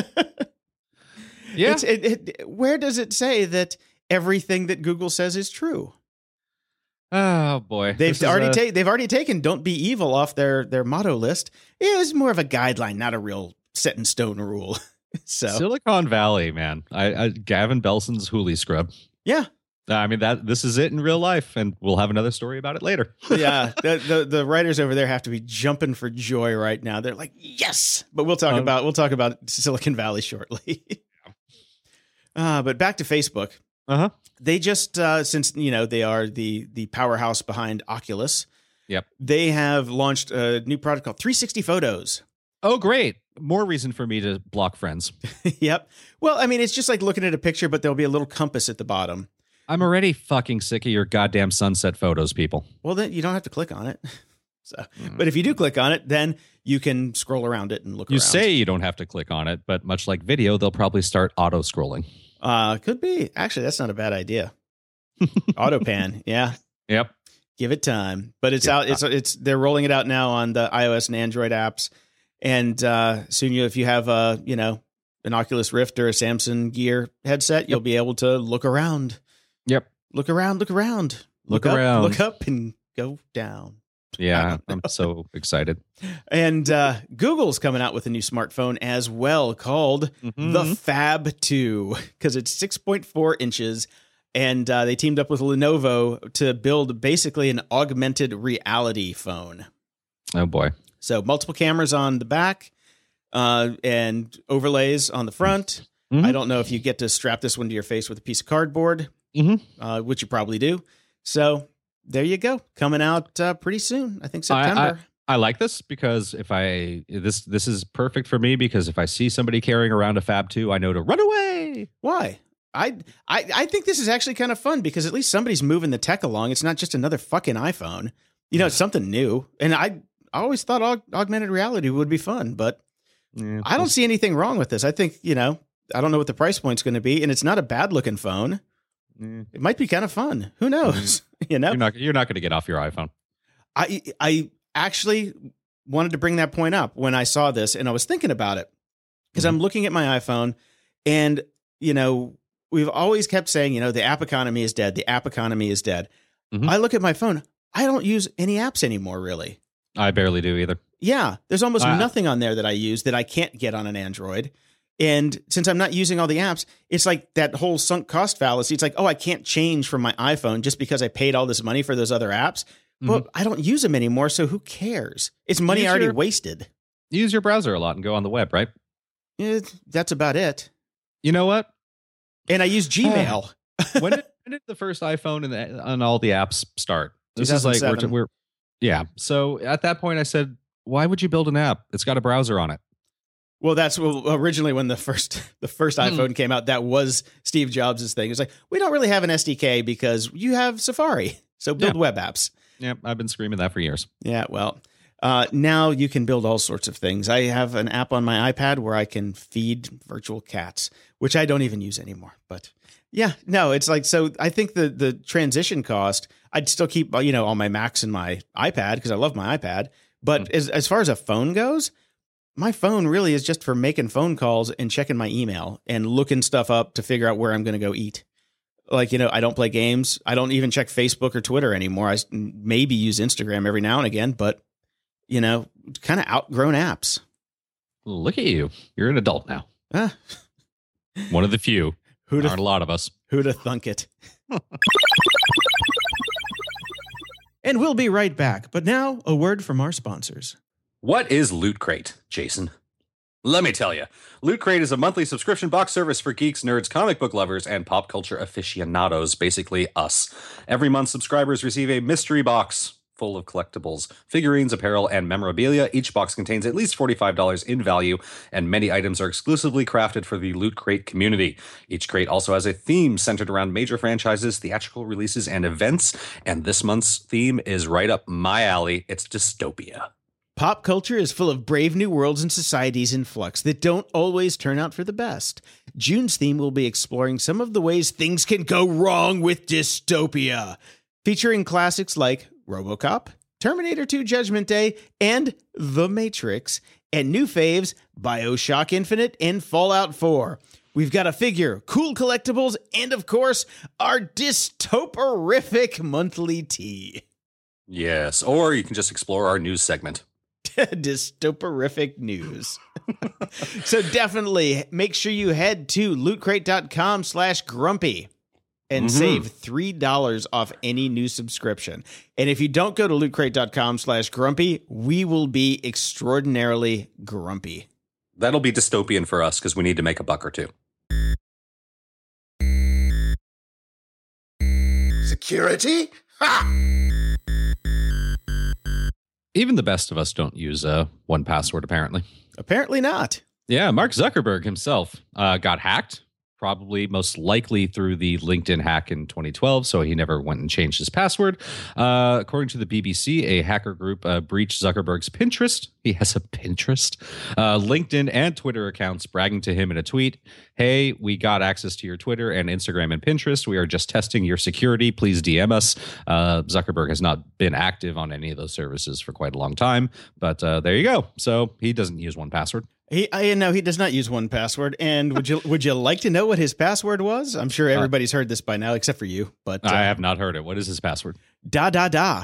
yeah. It's, it, it, where does it say that everything that Google says is true? Oh boy, they've already a... taken they've already taken "Don't be evil" off their their motto list. It was more of a guideline, not a real set in stone rule. So Silicon Valley, man, I, I Gavin Belson's Hooli scrub. Yeah. I mean, that this is it in real life, and we'll have another story about it later. yeah, the, the the writers over there have to be jumping for joy right now. They're like, yes, but we'll talk um, about we'll talk about Silicon Valley shortly. uh, but back to Facebook. Uh huh. They just uh, since you know they are the the powerhouse behind Oculus. Yep. They have launched a new product called three sixty Photos. Oh, great. More reason for me to block friends. Yep. Well, I mean, it's just like looking at a picture, but there'll be a little compass at the bottom. I'm already fucking sick of your goddamn sunset photos, people. Well, then you don't have to click on it. So, mm. But if you do click on it, then you can scroll around it and look you around. say you don't have to click on it, but much like video, they'll probably start auto scrolling. Uh, could be. Actually, that's not a bad idea. Auto pan. Yeah. Yep. Give it time. But it's Give out. It's, it's, they're rolling it out now on the iOS and Android apps. And uh, soon you, if you have a, you know, an Oculus Rift or a Samsung Gear headset, you'll yep. be able to look around. Yep. Look around, look around. Look, look around. Up, look up and go down. Yeah, I'm so excited. And uh, Google's coming out with a new smartphone as well called mm-hmm. the Fab two because it's six point four inches. And uh, they teamed up with Lenovo to build basically an augmented reality phone. Oh, boy. So multiple cameras on the back uh, and overlays on the front. Mm-hmm. I don't know if you get to strap this one to your face with a piece of cardboard, mm-hmm. uh, which you probably do. So there you go. Coming out uh, pretty soon. I think September. I, I, I like this because if I this this is perfect for me because if I see somebody carrying around a Fab two, I know to run away. Why? I, I I think this is actually kind of fun because at least somebody's moving the tech along. It's not just another fucking iPhone. You know, it's something new. And I, I always thought aug- augmented reality would be fun, but yeah, I don't see anything wrong with this. I think, you know, I don't know what the price point's going to be, and it's not a bad looking phone. Mm. It might be kind of fun. Who knows? you know, you're not you're not going to get off your iPhone. I I actually wanted to bring that point up when I saw this, and I was thinking about it because mm-hmm. I'm looking at my iPhone, and you know, we've always kept saying, you know, the app economy is dead. The app economy is dead. Mm-hmm. I look at my phone. I don't use any apps anymore, really. I barely do either. Yeah, there's almost uh, nothing on there that I use that I can't get on an Android. And since I'm not using all the apps, it's like that whole sunk cost fallacy. It's like, oh, I can't change from my iPhone just because I paid all this money for those other apps. Mm-hmm. But I don't use them anymore, so who cares? It's money use already your, wasted. Use your browser a lot and go on the web, right? Yeah, that's about it. You know what? And I use Gmail. when, did, when did the first iPhone and, the, and all the apps start? This is like, we're, we're, yeah. So at that point I said, why would you build an app? It's got a browser on it. Well, that's well, originally when the first the first mm. iPhone came out. That was Steve Jobs' thing. It's like, we don't really have an S D K because you have Safari. So build yeah. web apps. Yeah, I've been screaming that for years. Yeah, well, uh, now you can build all sorts of things. I have an app on my iPad where I can feed virtual cats, which I don't even use anymore. But yeah, no, it's like, so I think the the transition cost, I'd still keep, you know, all my Macs and my iPad because I love my iPad. But mm. as as far as a phone goes, my phone really is just for making phone calls and checking my email and looking stuff up to figure out where I'm going to go eat. Like, you know, I don't play games. I don't even check Facebook or Twitter anymore. I maybe use Instagram every now and again, but, you know, kind of outgrown apps. Look at you. You're an adult now. Ah. One of the few. Who'd aren't th- a lot of us. Who'd have thunk it? And we'll be right back. But now, a word from our sponsors. What is Loot Crate, Jason? Let me tell you. Loot Crate is a monthly subscription box service for geeks, nerds, comic book lovers, and pop culture aficionados, basically us. Every month, subscribers receive a mystery box full of collectibles, figurines, apparel, and memorabilia. Each box contains at least forty-five dollars in value, and many items are exclusively crafted for the Loot Crate community. Each crate also has a theme centered around major franchises, theatrical releases, and events, and this month's theme is right up my alley. It's dystopia. Pop culture is full of brave new worlds and societies in flux that don't always turn out for the best. June's theme will be exploring some of the ways things can go wrong with dystopia, featuring classics like RoboCop, Terminator two Judgment Day, and The Matrix, and new faves BioShock Infinite and Fallout four. We've got a figure, cool collectibles, and of course, our dystoperific monthly tea. Yes, or you can just explore our news segment. Dystoperific news. So definitely make sure you head to lootcrate.com slash grumpy and mm-hmm. save three dollars off any new subscription. And if you don't go to lootcrate.com slash grumpy, we will be extraordinarily grumpy. That'll be dystopian for us because we need to make a buck or two. Security? Ha! Even the best of us don't use uh, one password, apparently. Apparently not. Yeah, Mark Zuckerberg himself uh, got hacked. probably most likely through the LinkedIn hack in twenty twelve, so he never went and changed his password. Uh, according to the B B C, a hacker group uh, breached Zuckerberg's Pinterest. He has a Pinterest, uh, LinkedIn, and Twitter accounts, bragging to him in a tweet, "Hey, we got access to your Twitter and Instagram and Pinterest. We are just testing your security. Please D M us." Uh, Zuckerberg has not been active on any of those services for quite a long time, but uh, there you go. So he doesn't use one password. He, I know he does not use one password. And would you would you like to know what his password was? I'm sure everybody's heard this by now, except for you. But uh, I have not heard it. What is his password? Da da da.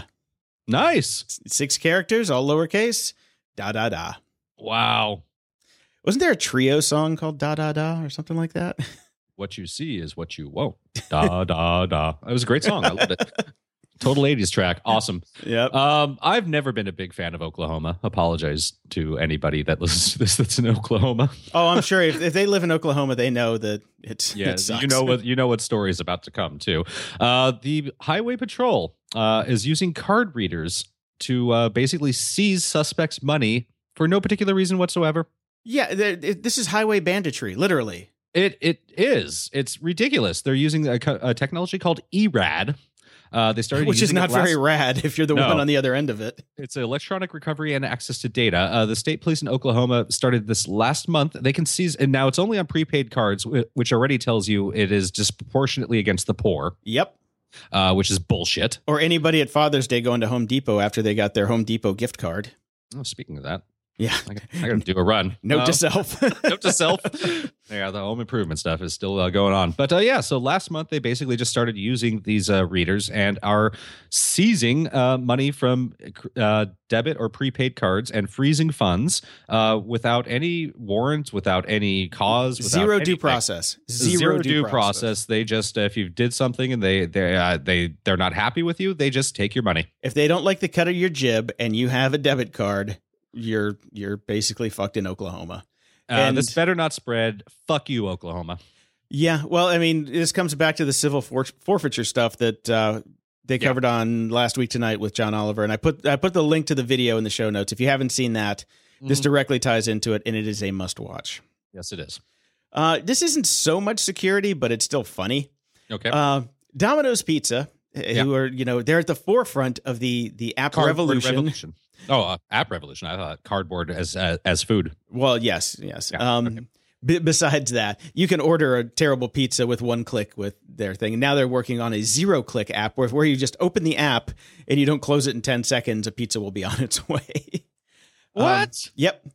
Nice. Six characters, all lowercase. Da da da. Wow. Wasn't there a Trio song called Da Da Da or something like that? What you see is what you won't. Da da da. It was a great song. I loved it. Total eighties track. Awesome. Yep. Um, I've never been a big fan of Oklahoma. Apologize to anybody that listens to this that's in Oklahoma. Oh, I'm sure if, if they live in Oklahoma, they know that it's Yeah, it sucks. you know what you know what story is about to come too. Uh, the Highway Patrol uh, is using card readers to uh, basically seize suspects' money for no particular reason whatsoever. Yeah, it, this is highway banditry, literally. It it is. It's ridiculous. They're using a, a technology called E R A D. Uh, they started, which is not last- very rad if you're the No. one on the other end of it. It's electronic recovery and access to data. Uh, the state police in Oklahoma started this last month. They can seize, and now it's only on prepaid cards, which already tells you it is disproportionately against the poor. Yep. Uh, which is bullshit. Or anybody at Father's Day going to Home Depot after they got their Home Depot gift card. Oh, speaking of that, Yeah. I got, I got to do a run. Note Uh, to self. Note to self. Yeah, the home improvement stuff is still uh, going on. But uh, yeah, so last month they basically just started using these uh, readers and are seizing uh, money from uh, debit or prepaid cards and freezing funds uh, without any warrants, without any cause, without Zero due anything. process. Zero, Zero, due process. They just uh, if you did something and they they uh, they they're not happy with you, they just take your money. If they don't like the cut of your jib and you have a debit card, you're you're basically fucked in Oklahoma. Uh, And- this better not spread. Fuck you, Oklahoma. Yeah, well, I mean, this comes back to the civil for- forfeiture stuff that uh, they covered on Last Week Tonight with John Oliver, and I put I put the link to the video in the show notes. If you haven't seen that, this Mhm. directly ties into it, and it is a must watch. Yes, it is. Uh, this isn't so much security, but it's still funny. Okay. Uh, Domino's Pizza, uh, who are you know they're at the forefront of the the app Cardboard revolution. revolution. Oh, uh, app revolution. I thought cardboard as uh, as food. Well, yes, yes. Yeah, um, okay. b- besides that, you can order a terrible pizza with one click with their thing. And now they're working on a zero click app where, where you just open the app and you don't close it in ten seconds. A pizza will be on its way. Um, What? yep.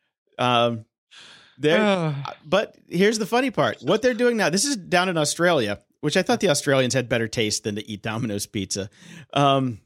Um, there. But here's the funny part. What they're doing now, this is down in Australia, which I thought the Australians had better taste than to eat Domino's pizza. Um,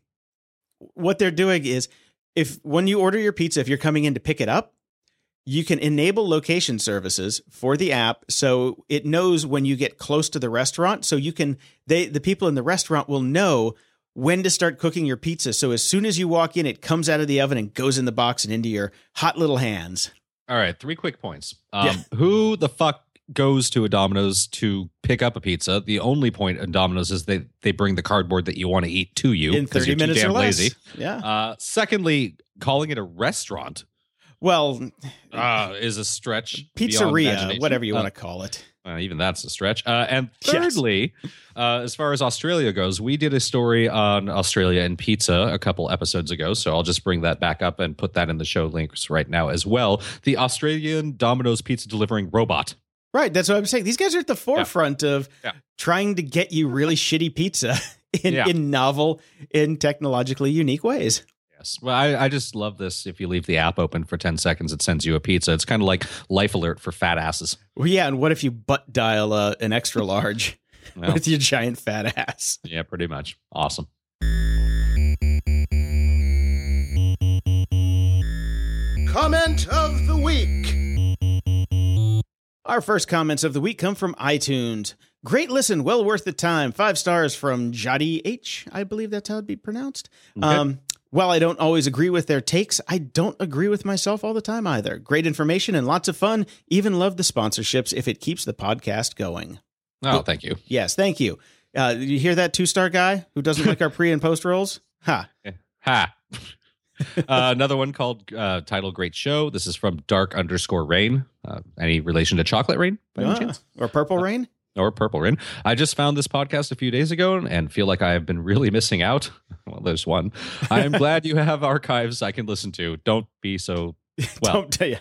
what they're doing is if when you order your pizza, if you're coming in to pick it up, you can enable location services for the app so it knows when you get close to the restaurant. So you can they the people in the restaurant will know when to start cooking your pizza. So as soon as you walk in, it comes out of the oven and goes in the box and into your hot little hands. All right, three quick points. Um, Yeah. Who the fuck goes to a Domino's to pick up a pizza? The only point in Domino's is they they bring the cardboard that you want to eat to you in because thirty you're too minutes damn or less. lazy. Yeah. Uh, secondly, calling it a restaurant Well, uh, is a stretch. beyond pizzeria, imagination. whatever you Uh, want to call it. Uh, even that's a stretch. Uh, and Yes. thirdly, uh, as far as Australia goes, we did a story on Australia and pizza a couple episodes ago. So I'll just bring that back up and put that in the show links right now as well. The Australian Domino's pizza delivering robot. Right. That's what I'm saying. These guys are at the forefront of Yeah. trying to get you really shitty pizza in, Yeah. in novel, in technologically unique ways. Yes. Well, I, I just love this. If you leave the app open for ten seconds, it sends you a pizza. It's kind of like Life Alert for fat asses. Well, yeah. And what if you butt dial uh, an extra large Well, with your giant fat ass? yeah, pretty much. Awesome. Comment of the week. Our first comments of the week come from iTunes. Great listen, well worth the time. Five stars from Jody H. I believe that's how it'd be pronounced. Okay. Um, while I don't always agree with their takes, I don't agree with myself all the time either. Great information and lots of fun. Even love the sponsorships if it keeps the podcast going. Oh, thank you. Yes, thank you. Uh, you hear that two-star guy who doesn't like our pre and post rolls? Ha. Ha. Uh, another one called uh, title Great Show. This is from Dark underscore Rain. Uh, any relation to Chocolate Rain by any Ah, chance? or Purple Rain? Or Purple Rain. I just found this podcast a few days ago and feel like I have been really missing out. Well, there's one. I am glad you have archives I can listen to. Don't be so well. don't tell you.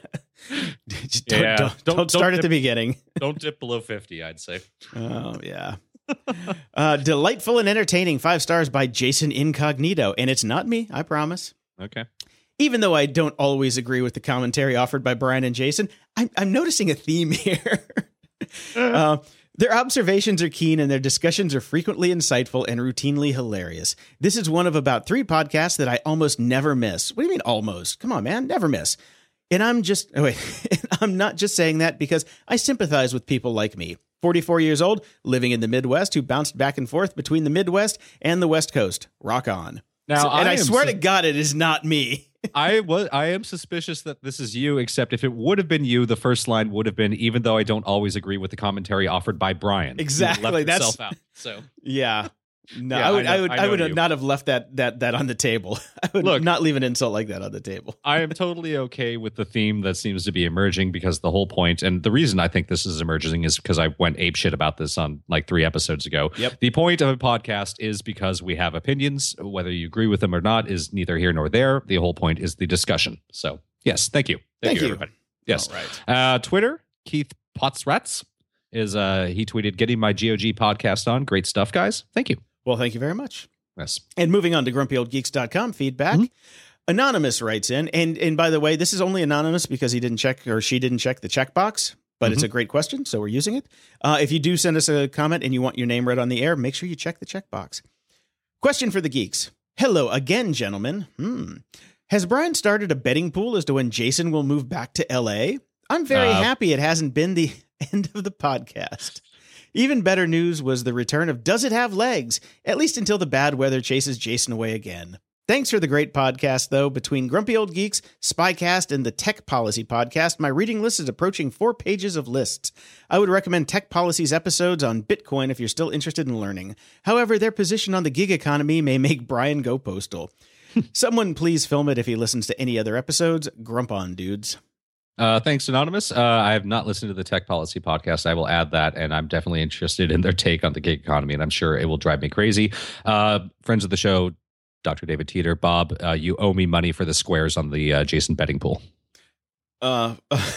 Just don't, Yeah. don't, Don't- don't start don't at the beginning. Don't dip below fifty, I'd say. Oh, yeah. uh, delightful and entertaining. Five stars by Jason Incognito. And it's not me, I promise. Okay. Even though I don't always agree with the commentary offered by Brian and Jason, I'm, I'm noticing a theme here. uh, their observations are keen and their discussions are frequently insightful and routinely hilarious. This is one of about three podcasts that I almost never miss. What do you mean almost? Come on, man. Never miss. And I'm just, oh wait, I'm not just saying that because I sympathize with people like me. forty-four years old, living in the Midwest, who bounced back and forth between the Midwest and the West Coast. Rock on. Now, So- and I, I am swear su- to God, it is not me. I was I am suspicious that this is you, except if it would have been you, the first line would have been, even though I don't always agree with the commentary offered by Brian. You Exactly, left that's- yourself out. So Yeah. No, Yeah, I would, I I, know- would, I I, know would you. not have left that that that on the table. I would Look. not leave an insult like that on the table. I am totally okay with the theme that seems to be emerging, because the whole point, and the reason I think this is emerging is because I went ape shit about this on like three episodes ago. Yep. The point of a podcast is because we have opinions. Whether you agree with them or not is neither here nor there. The whole point is the discussion. So yes, thank you. Thank you. everybody. Yes. All right. Uh, Twitter, Keith Potsrats is uh he tweeted, getting my G O G podcast on. Great stuff, guys. Thank you. Well, thank you very much. Yes. And moving on to grumpy old geeks dot com feedback. Mm-hmm. Anonymous writes in, and and by the way, this is only anonymous because he didn't check or she didn't check the checkbox, but Mm-hmm. it's a great question, so we're using it. Uh, if you do send us a comment and you want your name read on the air, make sure you check the checkbox. Question for the geeks. Hello again, gentlemen. Hmm. Has Brian started a betting pool as to when Jason will move back to L A? I'm very Uh, happy it hasn't been the end of the podcast. Even better news was the return of Does It Have Legs? At least until the bad weather chases Jason away again. Thanks for the great podcast, though. Between Grumpy Old Geeks, Spycast, and the Tech Policy podcast, my reading list is approaching four pages of lists. I would recommend Tech Policy's episodes on Bitcoin if you're still interested in learning. However, their position on the gig economy may make Brian go postal. Someone please film it if he listens to any other episodes. Grump on, dudes. Uh, thanks, Anonymous. Uh, I have not listened to the Tech Policy podcast. I will add that, and I'm definitely interested in their take on the gig economy, and I'm sure it will drive me crazy. Uh, friends of the show, Doctor David Teeter, Bob, uh, you owe me money for the squares on the uh, Jason betting pool. Uh,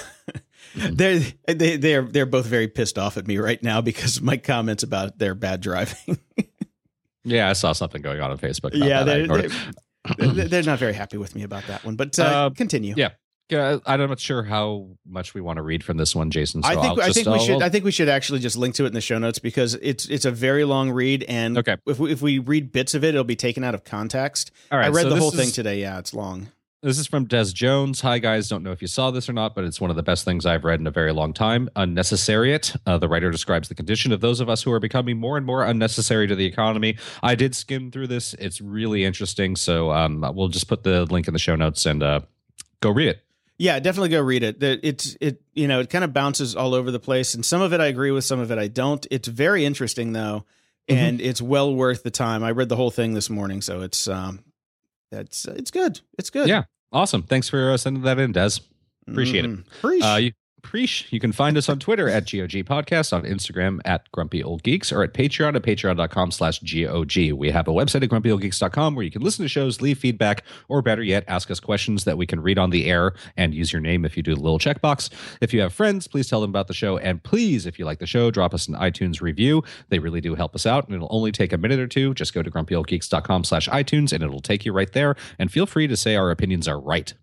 they're they they're they're both very pissed off at me right now because of my comments about their bad driving. Yeah, I saw something going on on Facebook. About yeah, that. I they're, ignored it. they're they're not very happy with me about that one. But uh, Uh, continue. yeah. Yeah, I'm not sure how much we want to read from this one, Jason. So I think I'll I just, think we I'll- should I think we should actually just link to it in the show notes because it's it's a very long read and Okay. if we if we read bits of it, it'll be taken out of context. All right, I read so the this whole thing is- today. Yeah, it's long. This is from Des Jones. Hi, guys. Don't know if you saw this or not, but it's one of the best things I've read in a very long time. Unnecessariat. Uh, the writer describes the condition of those of us who are becoming more and more unnecessary to the economy. I did skim through this. It's really interesting. So um, we'll just put the link in the show notes and uh, go read it. Yeah, definitely go read it. That It's it you know, it kind of bounces all over the place and some of it I agree with, some of it I don't. It's very interesting though, and Mm-hmm. it's well worth the time. I read the whole thing this morning, so it's um that's it's good. It's good. Yeah. Awesome. Thanks for uh, sending that in, Des. Appreciate it. Mhm. Preach. Uh, you, Preach. You can find us on Twitter at G O G Podcast, on Instagram at Grumpy Old Geeks, or at Patreon at patreon.com slash GOG. We have a website at grumpy old geeks dot com where you can listen to shows, leave feedback, or better yet, ask us questions that we can read on the air and use your name if you do the little checkbox. If you have friends, please tell them about the show. And please, if you like the show, drop us an iTunes review. They really do help us out, and it'll only take a minute or two. Just go to grumpy old geeks dot com slash iTunes, and it'll take you right there. And feel free to say our opinions are right.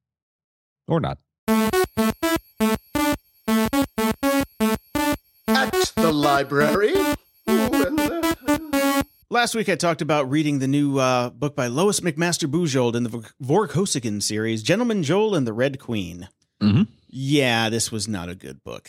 Or not. At the library. Ooh, and, uh, Last week, I talked about reading the new uh, book by Lois McMaster Bujold in the Vorkosigan series, Gentleman Joel and the Red Queen. Mm-hmm. Yeah, this was not a good book.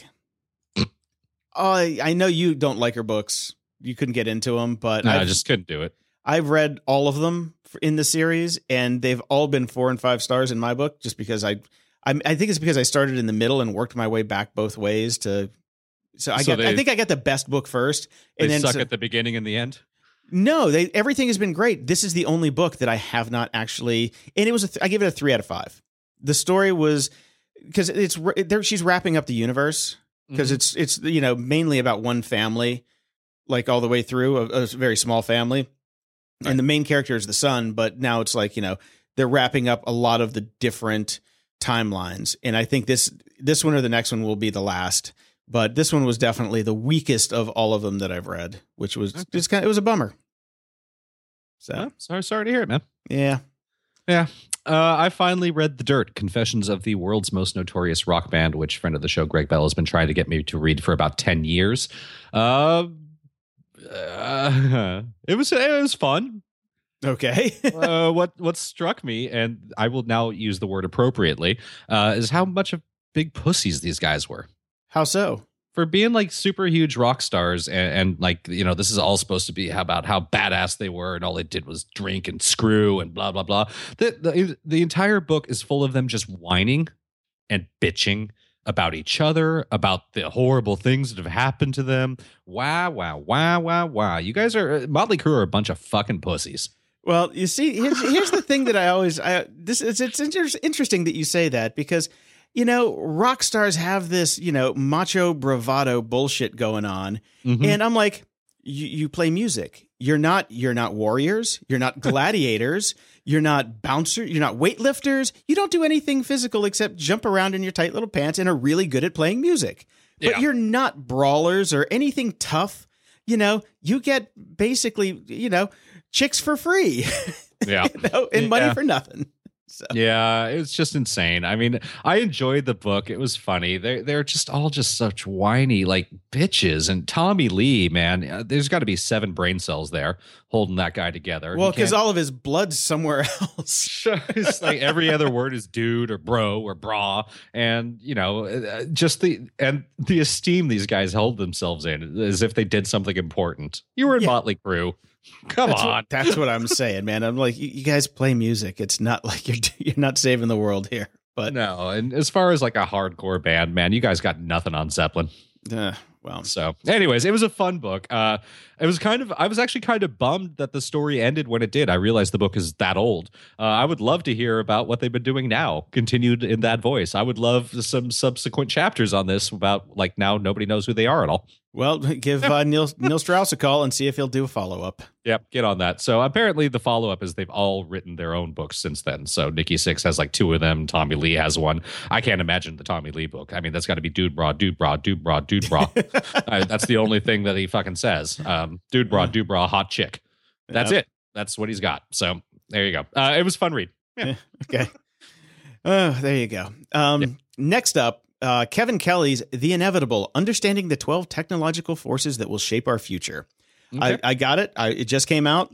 I I know you don't like her books. You couldn't get into them, but No, I I've, just couldn't do it. I've read all of them in the series, and they've all been four and five stars in my book, just because I, I, I think it's because I started in the middle and worked my way back both ways to. So I So got. I they- think I got the best book first, They and then suck so- at the beginning and the end. No, they everything has been great. This is the only book that I have not actually, and it was a th- I give it a three out of five. The story was because it's there. She's wrapping up the universe because mm-hmm. it's it's you know mainly about one family, like all the way through a, a very small family, right. And the main character is the son. But now it's like you know they're wrapping up a lot of the different timelines, and I think this this one or the next one will be the last. But this one was definitely the weakest of all of them that I've read, which was okay. just kind of, it was a bummer. So oh, sorry, sorry to hear it, man. Yeah. Yeah. Uh, I finally read The Dirt, Confessions of the World's Most Notorious Rock Band, which friend of the show, Greg Bell, has been trying to get me to read for about ten years. Uh, uh, it was, it was fun. Okay. uh, what, what struck me, and I will now use the word appropriately, uh, is how much of big pussies these guys were. How so? For being like super huge rock stars and, and like, you know, this is all supposed to be about how badass they were and all they did was drink and screw and blah, blah, blah. The, the, the entire book is full of them just whining and bitching about each other, about the horrible things that have happened to them. Wow, wow, wow, wow, wow. You guys are, Motley Crue are a bunch of fucking pussies. Well, you see, here's, here's the thing that I always, I, this it's, it's inter- interesting that you say that because you know, rock stars have this, you know, macho bravado bullshit going on. Mm-hmm. And I'm like, you, you play music. You're not, you're not warriors. You're not gladiators. You're not bouncers. You're not weightlifters. You don't do anything physical except jump around in your tight little pants and are really good at playing music. But yeah. You're not brawlers or anything tough. You know, you get basically, you know, chicks for free. Yeah. you know, and money yeah. for nothing. So. Yeah, it's just insane. I mean, I enjoyed the book. It was funny. They're, they're just all just such whiny, like, bitches. And Tommy Lee, man, there's got to be seven brain cells there holding that guy together. Well, because all of his blood's somewhere else. It's like every other word is dude or bro or bra. And, you know, just the and the esteem these guys hold themselves in as if they did something important. You were in yeah. Motley Crue. Come that's on. What, that's what I'm saying, man. I'm like, you, you guys play music. It's not like you're you're not saving the world here. But no, and as far as like a hardcore band, man, you guys got nothing on Zeppelin. Uh, well, so anyways, it was a fun book. Uh, it was kind of, I was actually kind of bummed that the story ended when it did. I realized the book is that old. Uh, I would love to hear about what they've been doing now, continued in that voice. I would love some subsequent chapters on this about like now nobody knows who they are at all. Well, give uh, Neil Neil Strauss a call and see if he'll do a follow up. Yep, get on that. So apparently the follow up is they've all written their own books since then. So Nikki Sixx has like two of them. Tommy Lee has one. I can't imagine the Tommy Lee book. I mean, that's got to be dude bra, dude bra, dude bra, dude bra. uh, that's the only thing that he fucking says. Um, dude bra, dude bra, hot chick. That's yep. it. That's what he's got. So there you go. Uh, it was a fun read. Yeah. Okay. Oh, there you go. Um, yeah. Next up. Uh, Kevin Kelly's The Inevitable, Understanding the twelve Technological Forces That Will Shape Our Future. Okay. I, I got it. I, it just came out.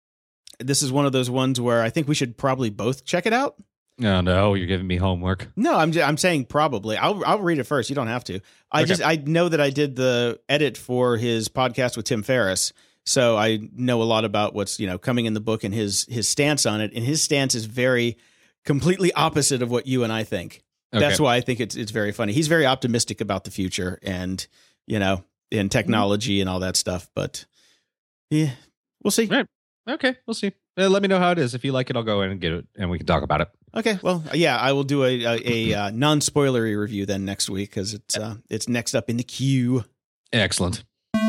This is one of those ones where I think we should probably both check it out. No, no, you're giving me homework. No, I'm I'm saying probably. I'll I'll read it first. You don't have to. I okay. just I know that I did the edit for his podcast with Tim Ferriss, so I know a lot about what's you know coming in the book and his his stance on it. And his stance is very completely opposite of what you and I think. That's okay. why I think it's it's very funny. He's very optimistic about the future and, you know, in technology mm-hmm. and all that stuff. But yeah, we'll see. Right. Okay, we'll see. Uh, let me know how it is. If you like it, I'll go in and get it and we can talk about it. Okay. Well, yeah, I will do a a, a uh, non-spoilery review then next week because it's uh, it's next up in the queue. Excellent.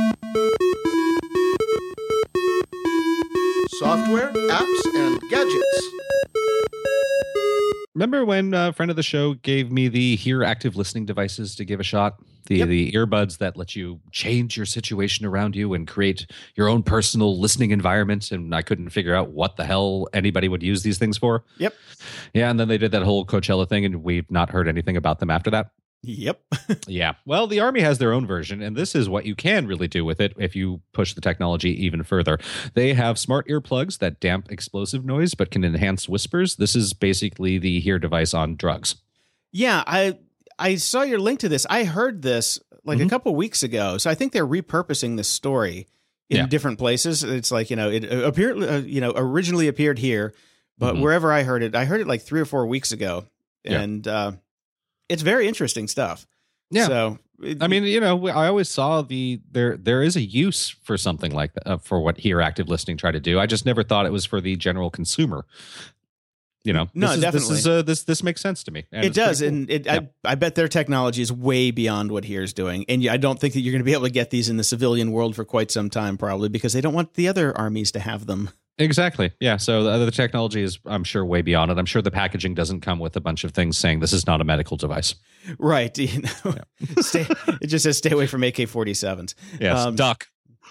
Software, apps, and gadgets. Remember when a friend of the show gave me the Hear Active listening devices to give a shot? The yep. the earbuds that let you change your situation around you and create your own personal listening environment. And I couldn't figure out what the hell anybody would use these things for. Yep. Yeah, and then they did that whole Coachella thing, and we've not heard anything about them after that. Yep. Yeah. Well, the Army has their own version, and this is what you can really do with it if you push the technology even further. They have smart earplugs that damp explosive noise but can enhance whispers. This is basically the Hear device on drugs. Yeah, I I saw your link to this. I heard this like mm-hmm. a couple weeks ago, so I think they're repurposing this story in yeah. different places. It's like, you know, it appeared, uh, you know, originally appeared here, but mm-hmm. wherever I heard it, I heard it like three or four weeks ago, yeah. and uh it's very interesting stuff. Yeah. So it, I mean, you know, I always saw the there there is a use for something like that uh, for what Here Active Listening tried to do. I just never thought it was for the general consumer. You know, no, this is, definitely. This is uh, this this makes sense to me. And it it's does, pretty cool. and it, Yeah. I I bet their technology is way beyond what Here's doing, and I don't think that you're going to be able to get these in the civilian world for quite some time, probably because they don't want the other armies to have them. Exactly. Yeah. So the, the technology is, I'm sure, way beyond it. I'm sure the packaging doesn't come with a bunch of things saying this is not a medical device. Right. You know, stay, it just says stay away from A K forty-sevens. Yes. Um, Duck.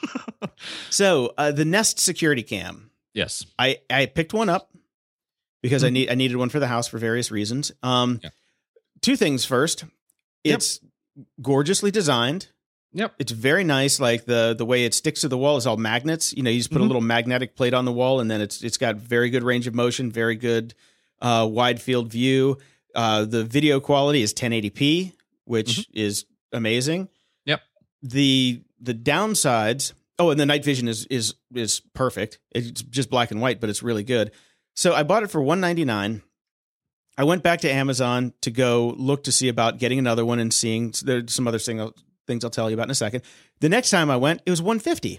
So uh, the Nest security cam, Yes. I, I picked one up because I need I needed one for the house for various reasons. Um, Yeah. Two things. First, it's gorgeously designed. Yep. It's very nice. Like the the way it sticks to the wall is all magnets. You know, you just put Mhm. a little magnetic plate on the wall, and then it's it's got very good range of motion, very good uh, wide field view. Uh, the video quality is ten eighty p, which is amazing. Yep. The the downsides. Oh, and the night vision is is is perfect. It's just black and white, but it's really good. So I bought it for one ninety-nine. I went back to Amazon to go look to see about getting another one and seeing there's some other thing, things I'll tell you about in a second. The next time I went, it was one fifty.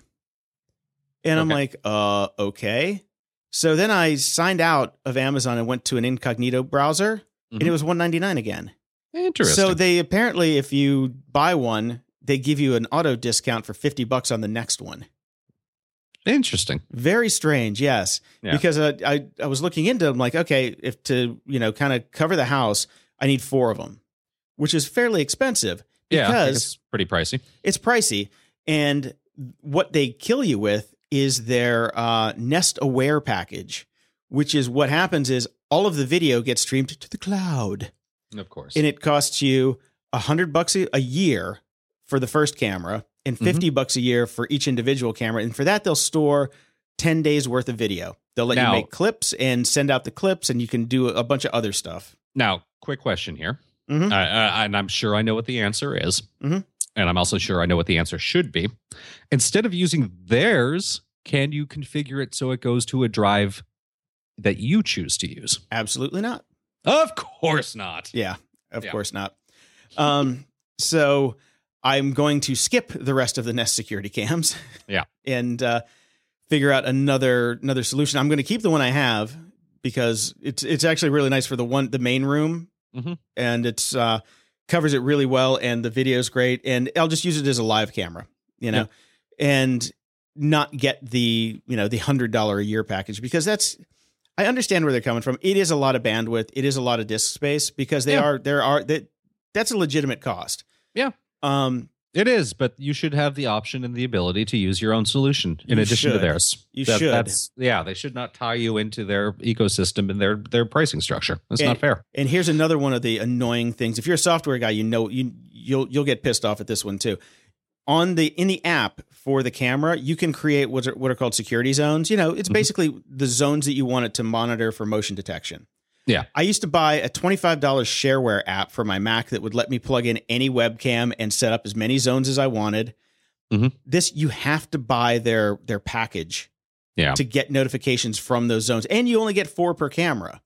And I'm Okay. like, uh, okay. So then I signed out of Amazon and went to an incognito browser, and Mhm. it was one ninety-nine again. Interesting. So they apparently, if you buy one, they give you an auto discount for fifty bucks on the next one. Interesting. Very strange, yes. Yeah. Because uh, I I was looking into them, like, okay, if to you know kind of cover the house, I need four of them, which is fairly expensive Yeah. I think because it's pretty pricey. it's pricey. And what they kill you with is their uh, Nest Aware package, which is what happens is all of the video gets streamed to the cloud, Of course. and it costs you a hundred bucks a year for the first camera and fifty bucks a year for each individual camera. And for that, they'll store ten days worth of video. They'll let Now- you make clips and send out the clips, and you can do a bunch of other stuff. Now, quick question here. Mhm. Uh, uh, and I'm sure I know what the answer is. Mhm. And I'm also sure I know what the answer should be. Instead of using theirs, can you configure it so it goes to a drive that you choose to use? Absolutely not. Of course not. Yeah, of Yeah. course not. Um, so I'm going to skip the rest of the Nest security cams. Yeah. and uh, figure out another another solution. I'm going to keep the one I have because it's it's actually really nice for the one the main room, Mhm. and it's uh, covers it really well, and the video is great. And I'll just use it as a live camera, you know, and not get the you know the hundred dollar a year package because that's. I understand where they're coming from. It is a lot of bandwidth. It is a lot of disk space because they Yeah. are there are that that's a legitimate cost. Yeah. Um, It is, but you should have the option and the ability to use your own solution in You addition to should. theirs. You That- should. That's, yeah, they should not tie you into their ecosystem and their their pricing structure. That's And- not fair. And here's another one of the annoying things. If you're a software guy, you know you you'll you'll get pissed off at this one too. On the in the app for the camera, you can create what are, what are called security zones. You know, it's Mhm. basically the zones that you want it to monitor for motion detection. Yeah. I used to buy a twenty-five dollars shareware app for my Mac that would let me plug in any webcam and set up as many zones as I wanted. Mhm. This you have to buy their their package Yeah. to get notifications from those zones, and you only get four per camera.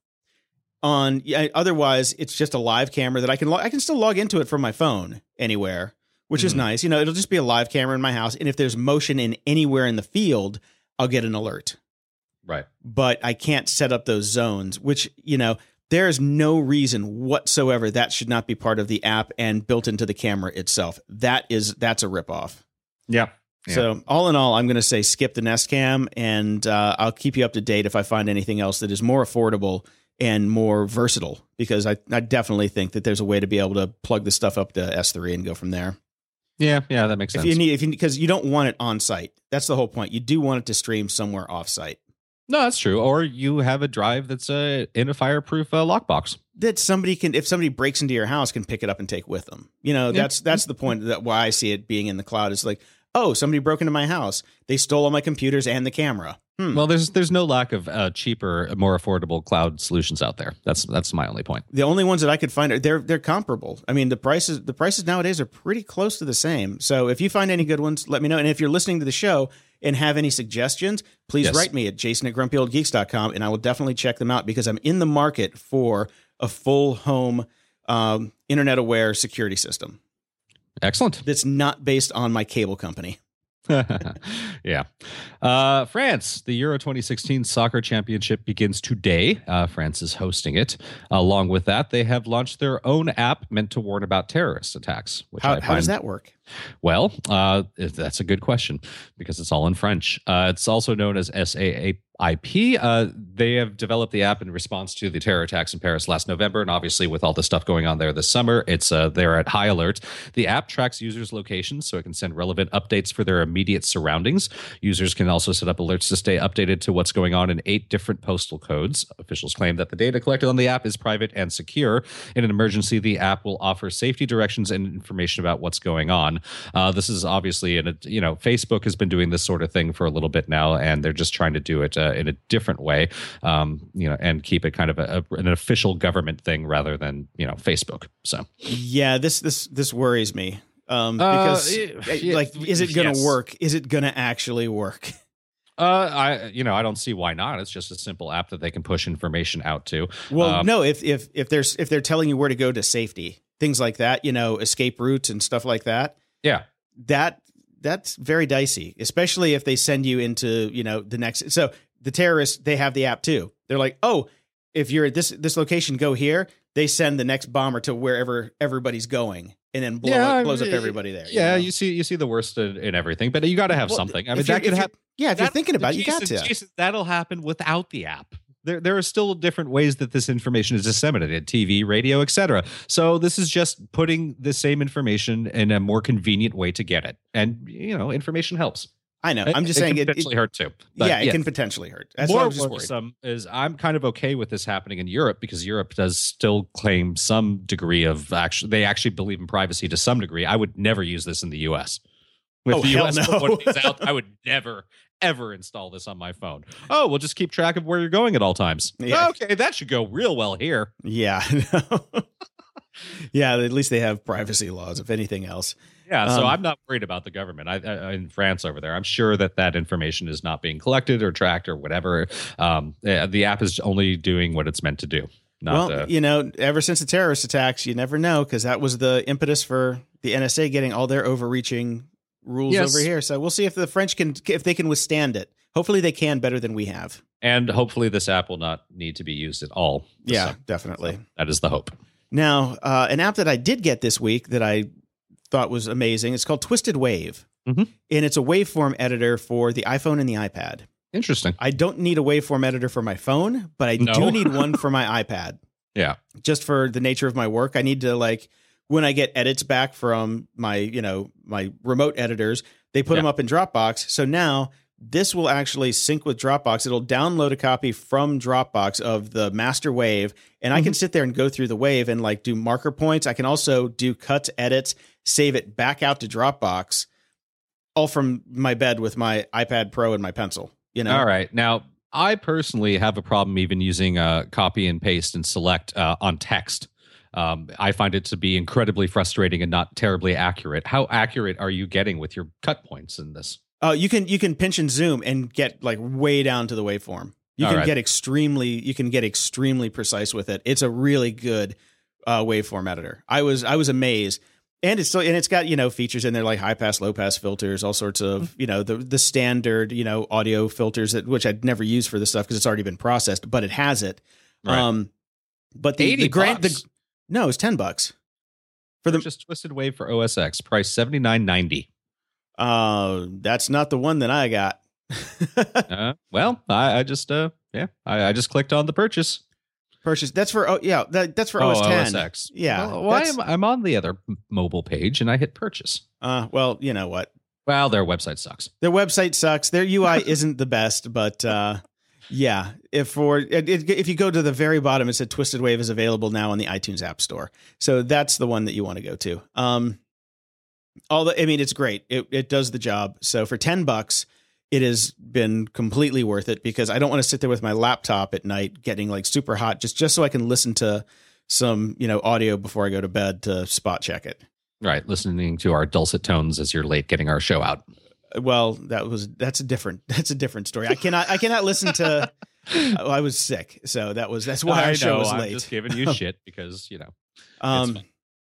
On yeah, otherwise, it's just a live camera that I can lo- I can still log into it from my phone anywhere, which is Mhm. nice. You know, it'll just be a live camera in my house, and if there's motion in anywhere in the field, I'll get an alert. Right. But I can't set up those zones, which you know there is no reason whatsoever that should not be part of the app and built into the camera itself. That is that's a ripoff. Yeah. Yeah. So all in all, I'm going to say skip the Nest Cam, and uh, I'll keep you up to date if I find anything else that is more affordable and more versatile, because I, I definitely think that there's a way to be able to plug this stuff up to S three and go from there. Yeah. Yeah. That makes If sense. you need, if you because you don't want it on site, that's the whole point. You do want it to stream somewhere off site No, that's true. Or you have a drive that's uh, in a fireproof uh, lockbox. that somebody can, if somebody breaks into your house, can pick it up and take with them. You know, Yeah. that's that's the point that why I see it being in the cloud is like, oh, somebody broke into my house. They stole all my computers and the camera. Hmm. Well, there's there's no lack of uh, cheaper, more affordable cloud solutions out there. That's that's my only point. The only ones that I could find are they're they're comparable. I mean, the prices the prices nowadays are pretty close to the same. So if you find any good ones, let me know. And if you're listening to the show and have any suggestions, please Yes. write me at jason at grumpy old geeks dot com, and I will definitely check them out because I'm in the market for a full home um, internet aware security system. Excellent. That's not based on my cable company. Yeah. Uh, France, the Euro twenty sixteen Soccer Championship begins today. Uh, France is hosting it. Along with that, they have launched their own app meant to warn about terrorist attacks. Which How, I find, how does that work? Well, uh, that's a good question because it's all in French. Uh, it's also known as S A I P. Uh, they have developed the app in response to the terror attacks in Paris last November, and obviously with all the stuff going on there this summer, it's uh, they're at high alert. The app tracks users' locations so it can send relevant updates for their immediate surroundings. Users can also set up alerts to stay updated to what's going on in eight different postal codes. Officials claim that the data collected on the app is private and secure. In an emergency, the app will offer safety directions and information about what's going on. Uh, this is obviously, in a, you know, Facebook has been doing this sort of thing for a little bit now, and they're just trying to do it uh, in a different way, um, you know, and keep it kind of a, a, an official government thing rather than, you know, Facebook. So yeah, this this this worries me um, Uh, because yeah, like, is it going to yes. work? Is it going to actually work? Uh, I, you know, I don't see why not. It's just a simple app that they can push information out to. Well, Um, no, if if if there's if they're telling you where to go to safety, things like that, you know, escape routes and stuff like that. Yeah. That that's very dicey, especially if they send you into, you know, the next. So the terrorists, they have the app too. They're like, oh, if you're at this this location, go here. They send the next bomber to wherever everybody's going, and then blow Yeah, up, blows up it- everybody there. Yeah, you, know? you see, you see the worst in, in everything, but you got to have Well, something. I mean, if you're- that could if you're- happen. Yeah, if you're That- thinking about it, you got Jason, to. Jason, that'll happen without the app. There, there are still different ways that this information is disseminated: T V, radio, et cetera. So this is just putting the same information in a more convenient way to get it, and you know, information helps. I know. It- I'm just it saying can it. potentially it hurt too. But yeah, it can potentially hurt. That's More what I was just worried. worrisome is I'm kind of okay with this happening in Europe because Europe does still claim some degree of actually they actually believe in privacy to some degree. I would never use this in the U S. With Oh, the hell U S no. put one of these out, I would never ever install this on my phone. Oh, we'll just keep track of where you're going at all times. Yeah. Okay, that should go real well here. Yeah. Yeah, at least they have privacy laws, if anything else. Yeah, so Um, I'm not worried about the government. I, I in France over there, I'm sure that that information is not being collected or tracked or whatever. Um, yeah, the app is only doing what it's meant to do. Not Well, the, you know, ever since the terrorist attacks, you never know, because that was the impetus for the N S A getting all their overreaching rules Yes. over here. So we'll see if the French can, if they can withstand it. Hopefully they can better than we have. and hopefully this app will not need to be used at all. this Yeah, summer. definitely. That is the hope. Now, uh, an app that I did get this week that I thought was amazing, it's called Twisted Wave. Mhm. And it's a waveform editor for the iPhone and the iPad. Interesting. I don't need a waveform editor for my phone, but I No. do need one for my iPad. Yeah. Just for the nature of my work. I need to, like, when I get edits back from my, you know, my remote editors, they put Yeah. them up in Dropbox. So now this will actually sync with Dropbox. It'll download a copy from Dropbox of the master wave, and I can sit there and go through the wave and like do marker points. I can also do cuts, edits, save it back out to Dropbox, all from my bed with my iPad Pro and my pencil. You know, All right. Now, I personally have a problem even using uh, copy and paste and select uh, on text. Um, I find it to be incredibly frustrating and not terribly accurate. How accurate are you getting with your cut points in this? Uh, you can you can pinch and zoom and get like way down to the waveform. You All can right. get extremely you can get extremely precise with it. It's a really good uh, waveform editor. I was I was amazed, and it's still and it's got you know features in there like high pass, low pass filters, all sorts of you know the the standard you know audio filters that which I'd never use for this stuff because it's already been processed, but it has it. Right. Um, but the, eighty the grant bucks. the no, it's ten bucks for the Just Twisted Wave for O S X, price seventy-nine ninety. uh that's not the one that I got. Uh, well, I, I just uh yeah, I, I just clicked on the purchase. Purchase. That's for oh yeah, that, that's for oh, O S ten. O S X. Yeah, Well, why that's- am I- I'm on the other m- mobile page and I hit purchase? Uh, well, you know what? Well, their website sucks. Their website sucks. Their U I isn't the best, but uh, yeah. If for it, it- if you go to the very bottom, it said Twisted Wave is available now on the iTunes App Store. So that's the one that you want to go to. Um, all the, I mean, it's great. It it does the job. So for ten bucks, it has been completely worth it because I don't want to sit there with my laptop at night getting like super hot just just so I can listen to some you know audio before I go to bed to spot check it. Right, listening to our dulcet tones as you're late getting our show out. Well, that was that's a different that's a different story. I cannot I cannot listen to. Oh, I was sick, so that was that's why I our show know, was I'm late. just giving you shit because you know. um, fine.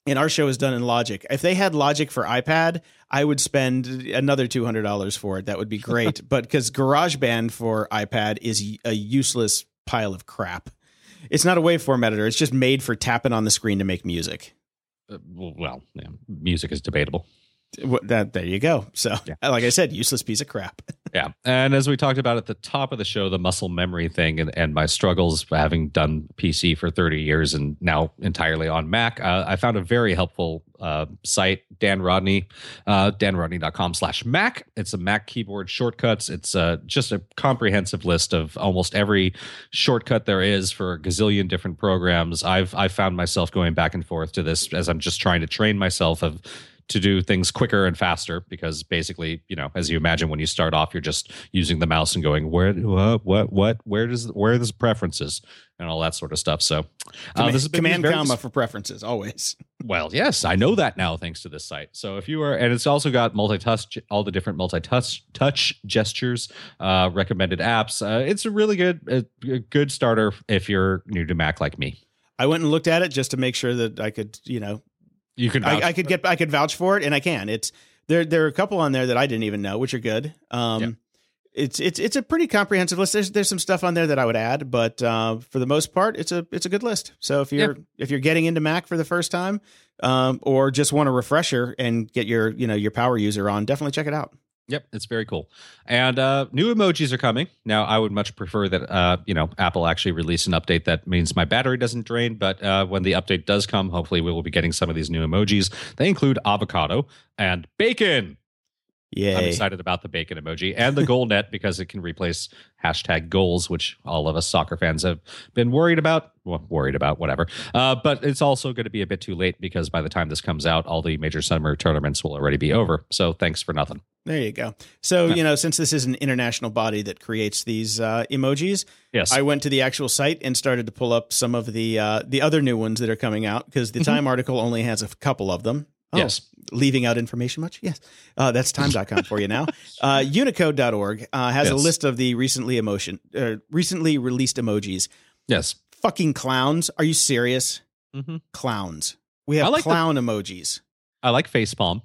and our show is done in Logic. If they had Logic for iPad, I would spend another two hundred dollars for it. That would be great. But because GarageBand for iPad is a useless pile of crap. It's not a waveform editor. It's just made for tapping on the screen to make music. Uh, well, yeah, music is debatable. That there you go. So, yeah. Like I said, useless piece of crap. Yeah. And as we talked about at the top of the show, the muscle memory thing and, and my struggles having done P C for thirty years and now entirely on Mac, uh, I found a very helpful uh, site, Dan Rodney, uh, danrodney.com slash Mac. It's a Mac keyboard shortcuts. It's uh, just a comprehensive list of almost every shortcut there is for a gazillion different programs. I've, I've found myself going back and forth to this as I'm just trying to train myself of to do things quicker and faster, because basically, you know, as you imagine, when you start off, you're just using the mouse and going, where, what, what, what, where does, where are the preferences and all that sort of stuff. So uh, this is command comma for preferences always. Well, yes, I know that now thanks to this site. So if you are, and it's also got multi-touch, all the different multi-touch touch gestures, uh, recommended apps. Uh, it's a really good, a, a good starter if you're new to Mac like me. I went and looked at it just to make sure that I could, you know, You could I, I could get I could vouch for it, and I can. It's there. There are a couple on there that I didn't even know, which are good. Um, yeah. It's it's it's a pretty comprehensive list. There's there's some stuff on there that I would add, but uh, for the most part, it's a it's a good list. So if you're yeah. if you're getting into Mac for the first time, um, or just want a refresher and get your you know your power user on, definitely check it out. Yep, it's very cool. And uh, new emojis are coming. Now, I would much prefer that, uh, you know, Apple actually release an update that means my battery doesn't drain. But uh, when the update does come, hopefully we will be getting some of these new emojis. They include avocado and bacon. Yay. I'm excited about the bacon emoji and the goal net because it can replace hashtag goals, which all of us soccer fans have been worried about. Well, worried about, whatever. Uh, but it's also going to be a bit too late because by the time this comes out, all the major summer tournaments will already be over. So thanks for nothing. There you go. So, you know, since this is an international body that creates these uh, emojis, yes. I went to the actual site and started to pull up some of the uh, the other new ones that are coming out because the mm-hmm. Time article only has a couple of them. Oh, yes. Leaving out information much? Yes. Uh, that's time dot com for you now. Uh, Unicode dot org uh, has yes. a list of the recently emotion, uh, recently released emojis. Yes. Fucking clowns. Are you serious? Mm-hmm. Clowns. We have like clown the, emojis. I like facepalm.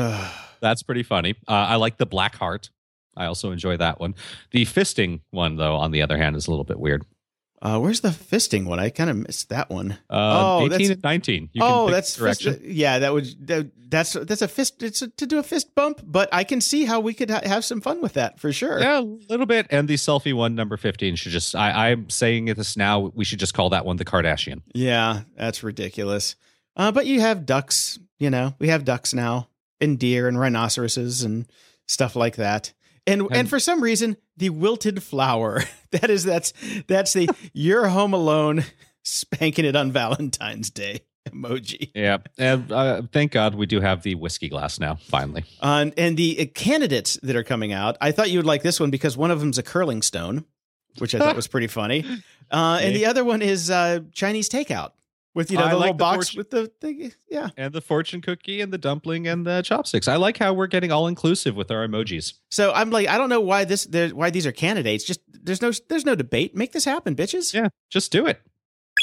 That's pretty funny. Uh, I like the black heart. I also enjoy that one. The fisting one, though, on the other hand, is a little bit weird. Uh, where's the fisting one? I kind of missed that one. Uh, oh, eighteen and nineteen. You oh, can that's direction. Fist, yeah. That would that, that's that's a fist. It's a, to do a fist bump, but I can see how we could ha- have some fun with that for sure. Yeah, a little bit. And the selfie one, number fifteen, should just. I, I'm saying this now. We should just call that one the Kardashian. Yeah, that's ridiculous. Uh, but you have ducks. You know, we have ducks now, and deer, and rhinoceroses, and stuff like that. And, and and for some reason, the wilted flower. That is that's that's the you're home alone spanking it on Valentine's Day emoji. Yeah, and uh, thank God we do have the whiskey glass now. Finally, uh, and the uh, candidates that are coming out. I thought you would like this one because one of them's a curling stone, which I thought was pretty funny, uh, and the other one is uh, Chinese takeout. With, you know, the I little like the box fortune, with the thing. Yeah. And the fortune cookie and the dumpling and the chopsticks. I like how we're getting all inclusive with our emojis. So I'm like, I don't know why this, why these are candidates. Just there's no, there's no debate. Make this happen, bitches. Yeah. Just do it.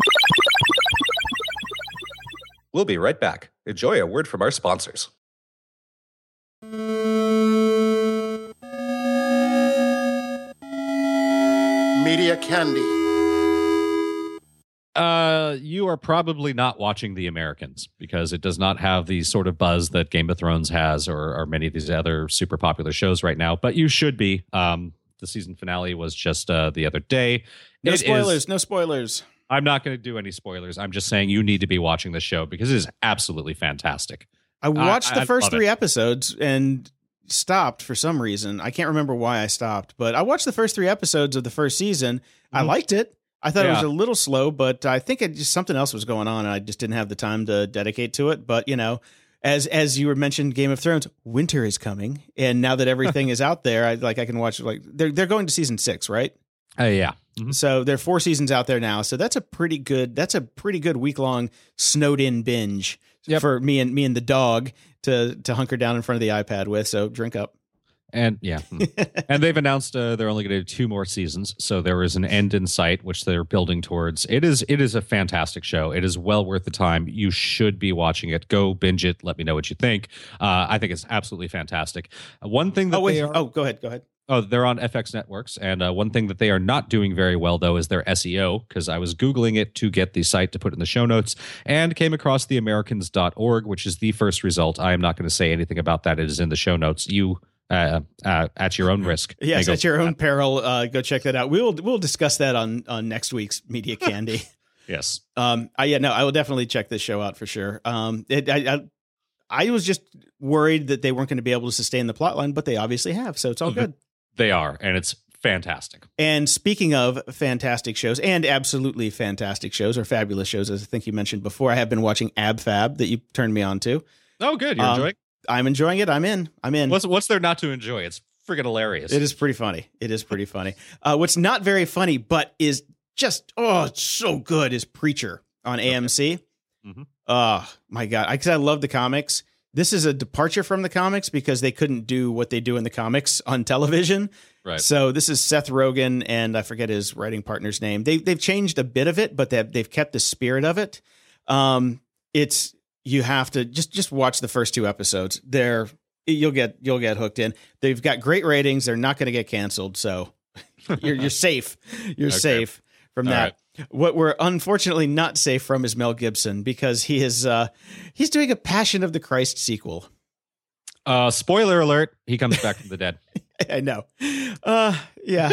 We'll be right back. Enjoy a word from our sponsors. Media Candy. Uh, you are probably not watching The Americans because it does not have the sort of buzz that Game of Thrones has or, or many of these other super popular shows right now, but you should be. Um, the season finale was just uh, the other day. No it spoilers, is, no spoilers. I'm not going to do any spoilers. I'm just saying you need to be watching the show because it is absolutely fantastic. I watched I, the first I three it. episodes and stopped for some reason. I can't remember why I stopped, but I watched the first three episodes of the first season. Mm-hmm. I liked it. I thought yeah. it was a little slow, but I think it just something else was going on, and I just didn't have the time to dedicate to it. But you know, as as you were mentioned, Game of Thrones, winter is coming, and now that everything is out there, I like I can watch. Like they're they're going to season six, right? Uh, yeah. Mm-hmm. So there are four seasons out there now. So that's a pretty good. That's a pretty good week long snowed in binge yep. for me and me and the dog to to hunker down in front of the iPad with. So drink up. And yeah, hmm. and they've announced uh, they're only going to do two more seasons, so there is an end in sight, which they're building towards. It is it is a fantastic show. It is well worth the time. You should be watching it. Go binge it. Let me know what you think. Uh, I think it's absolutely fantastic. Uh, one thing that oh wait, they are, oh go ahead, go ahead. Oh, they're on F X Networks, and uh, one thing that they are not doing very well though is their S E O. Because I was googling it to get the site to put in the show notes, and came across the Americans dot org, which is the first result. I am not going to say anything about that. It is in the show notes. You. Uh, uh, at your own risk. Yes, at your own peril. Uh, go check that out. We'll we'll discuss that on on next week's Media Candy. Yes. Um. I yeah. No. I will definitely check this show out for sure. Um. It, I, I I was just worried that they weren't going to be able to sustain the plot line, but they obviously have. So it's all good. They are, and it's fantastic. And speaking of fantastic shows, and absolutely fantastic shows or fabulous shows, as I think you mentioned before, I have been watching Ab Fab that you turned me on to. Oh, good. You're Um, enjoying. I'm enjoying it. I'm in. I'm in. What's what's there not to enjoy? It's friggin' hilarious. It is pretty funny. It is pretty funny. Uh, what's not very funny, but is just, oh, it's so good, is Preacher on A M C. Mhm. Oh, my God. I, 'cause I love the comics. This is a departure from the comics because they couldn't do what they do in the comics on television. Right. So this is Seth Rogen, and I forget his writing partner's name. They, they've changed a bit of it, but they've, they've kept the spirit of it. Um, it's... You have to just just watch the first two episodes. They're you'll get you'll get hooked in. They've got great ratings. They're not going to get canceled, so you're you're safe. You're Okay. safe from All that. What we're unfortunately not safe from is Mel Gibson, because he is uh, he's doing a Passion of the Christ sequel. Uh, spoiler alert: he comes back from the dead. I know. Uh, yeah.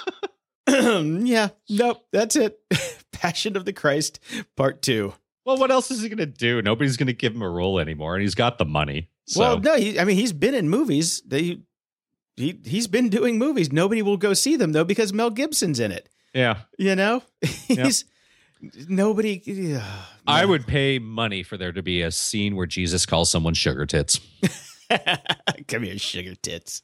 yeah. Nope. That's it. Passion of the Christ Part Two. Well, what else is he going to do? Nobody's going to give him a role anymore, and he's got the money. So. Well, no, he, I mean, he's been in movies. They, he, he's been doing movies. Nobody will go see them, though, because Mel Gibson's in it. Yeah. You know? He's nobody. Uh, I would pay money for there to be a scene where Jesus calls someone sugar tits. Come here, sugar tits.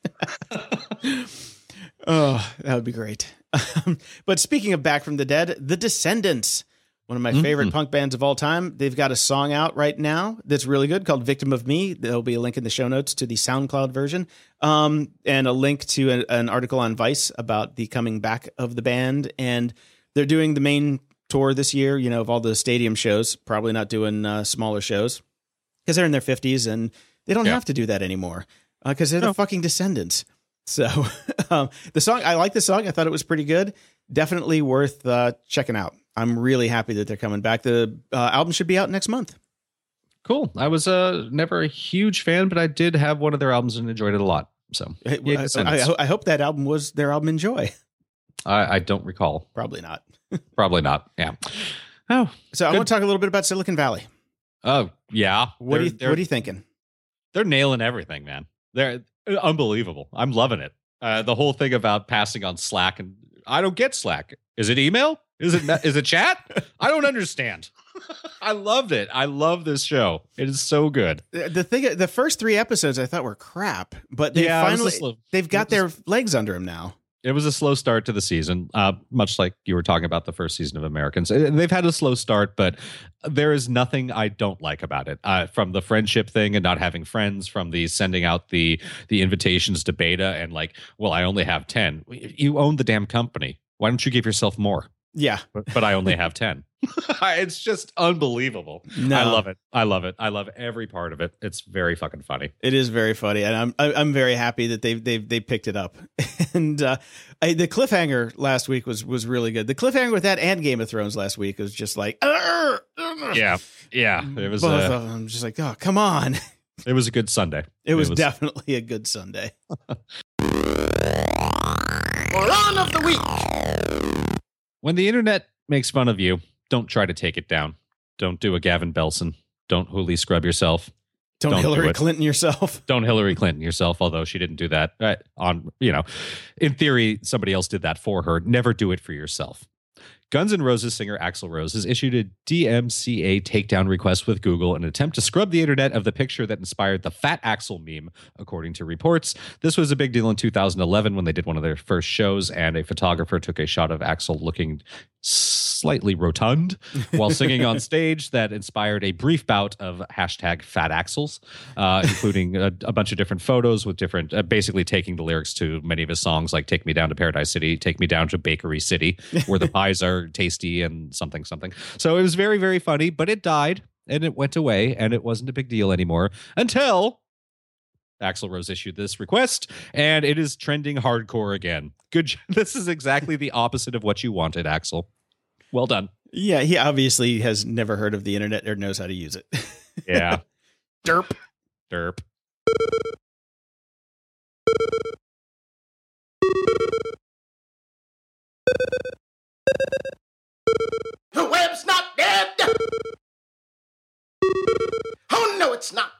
Oh, that would be great. But speaking of Back from the Dead, The Descendants. One of my favorite mm-hmm. punk bands of all time. They've got a song out right now that's really good called Victim of Me. There'll be a link in the show notes to the SoundCloud version, um, and a link to a, an article on Vice about the coming back of the band. And they're doing the main tour this year, you know, of all the stadium shows, probably not doing uh, smaller shows because they're in their fifties and they don't yeah. have to do that anymore because uh, they're no. the fucking Descendants. So um, the song, I like the song. I thought it was pretty good. Definitely worth uh, checking out. I'm really happy that they're coming back. The uh, album should be out next month. Cool. I was uh, never a huge fan, but I did have one of their albums and enjoyed it a lot. So yeah, I, I, I hope that album was their album Enjoy. I, I don't recall. Probably not. Probably not. Yeah. Oh, so good. I want to talk a little bit about Silicon Valley. Oh yeah. What they're, are you What are you thinking? They're nailing everything, man. They're unbelievable. I'm loving it. Uh, the whole thing about passing on Slack, and I don't get Slack. Is it email? Is it is it chat? I don't understand. I loved it. I love this show. It is so good. The thing, the first three episodes I thought were crap, but they yeah, finally slow, they've got their legs under them now. It was a slow start to the season, uh, much like you were talking about the first season of Americans. They've had a slow start, but there is nothing I don't like about it. Uh, from the friendship thing and not having friends, from the sending out the the invitations to beta and like, well, I only have ten. You own the damn company. Why don't you give yourself more? Yeah. But, but I only have ten. It's just unbelievable. No. I love it. I love it. I love every part of it. It's very fucking funny. It is very funny. And I'm I'm very happy that they've they've they picked it up. And uh, I, the cliffhanger last week was was really good. The cliffhanger with that and Game of Thrones last week was just like, Arr! yeah, yeah. It was both uh, of them. Just like, oh, come on. It was a good Sunday. It was, it was definitely a good Sunday. Moron of the week. When the internet makes fun of you, don't try to take it down. Don't do a Gavin Belson. Don't Hooli scrub yourself. Don't, don't Hillary do Clinton yourself. Don't Hillary Clinton yourself, although she didn't do that. Uh, on, you know, in theory, somebody else did that for her. Never do it for yourself. Guns N' Roses singer Axl Rose has issued a D M C A takedown request with Google in an attempt to scrub the internet of the picture that inspired the Fat Axl meme, according to reports. This was a big deal in two thousand eleven when they did one of their first shows, and a photographer took a shot of Axl looking slightly rotund while singing on stage that inspired a brief bout of hashtag fat axles, uh, including a, a bunch of different photos with different, uh, basically taking the lyrics to many of his songs, like Take Me Down to Paradise City, Take Me Down to Bakery City, where the pies are tasty and something, something. So it was very, very funny, but it died and it went away and it wasn't a big deal anymore until Axl Rose issued this request, and it is trending hardcore again. Good. This is exactly the opposite of what you wanted, Axl. Well done. Yeah, he obviously has never heard of the internet or knows how to use it. Yeah. Derp. Derp. The web's not dead! Oh, no, it's not.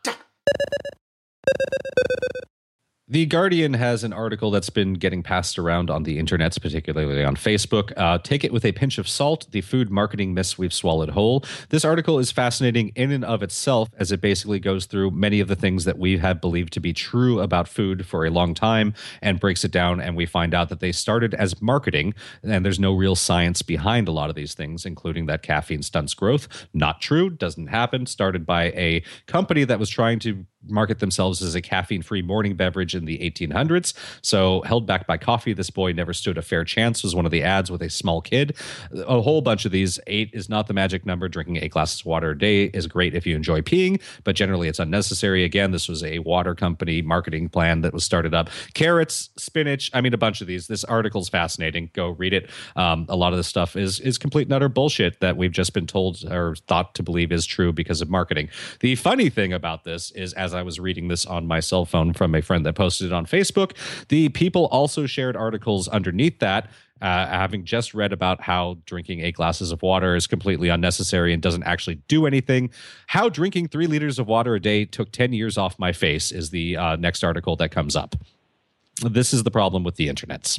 The Guardian has an article that's been getting passed around on the internet, particularly on Facebook. Uh, take it with a pinch of salt, the food marketing myths we've swallowed whole. This article is fascinating in and of itself, as it basically goes through many of the things that we have believed to be true about food for a long time and breaks it down. And we find out that they started as marketing, and there's no real science behind a lot of these things, including that caffeine stunts growth. Not true, doesn't happen. Started by a company that was trying to market themselves as a caffeine-free morning beverage in the eighteen hundreds. So held back by coffee, this boy never stood a fair chance was one of the ads with a small kid. A whole bunch of these. Eight is not the magic number. Drinking eight glasses of water a day is great if you enjoy peeing, but generally it's unnecessary. Again, this was a water company marketing plan that was started up. Carrots, spinach, I mean, a bunch of these. This article's fascinating. Go read it. Um, a lot of this stuff is, is complete and utter bullshit that we've just been told or thought to believe is true because of marketing. The funny thing about this is, as I was reading this on my cell phone from a friend that posted it on Facebook, the people also shared articles underneath that, uh, having just read about how drinking eight glasses of water is completely unnecessary and doesn't actually do anything. How drinking three liters of water a day took ten years off my face is the uh, next article that comes up. This is the problem with the internets.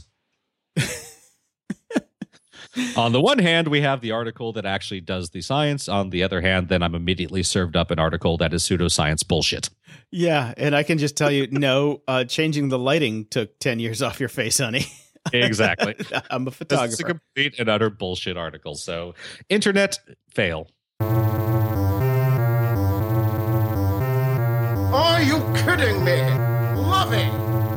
On the one hand, we have the article that actually does the science. On the other hand, then I'm immediately served up an article that is pseudoscience bullshit. Yeah, and I can just tell you, no, uh, changing the lighting took ten years off your face, honey. Exactly. I'm a photographer. This is a complete and utter bullshit article. So, internet fail. Are you kidding me? Loving.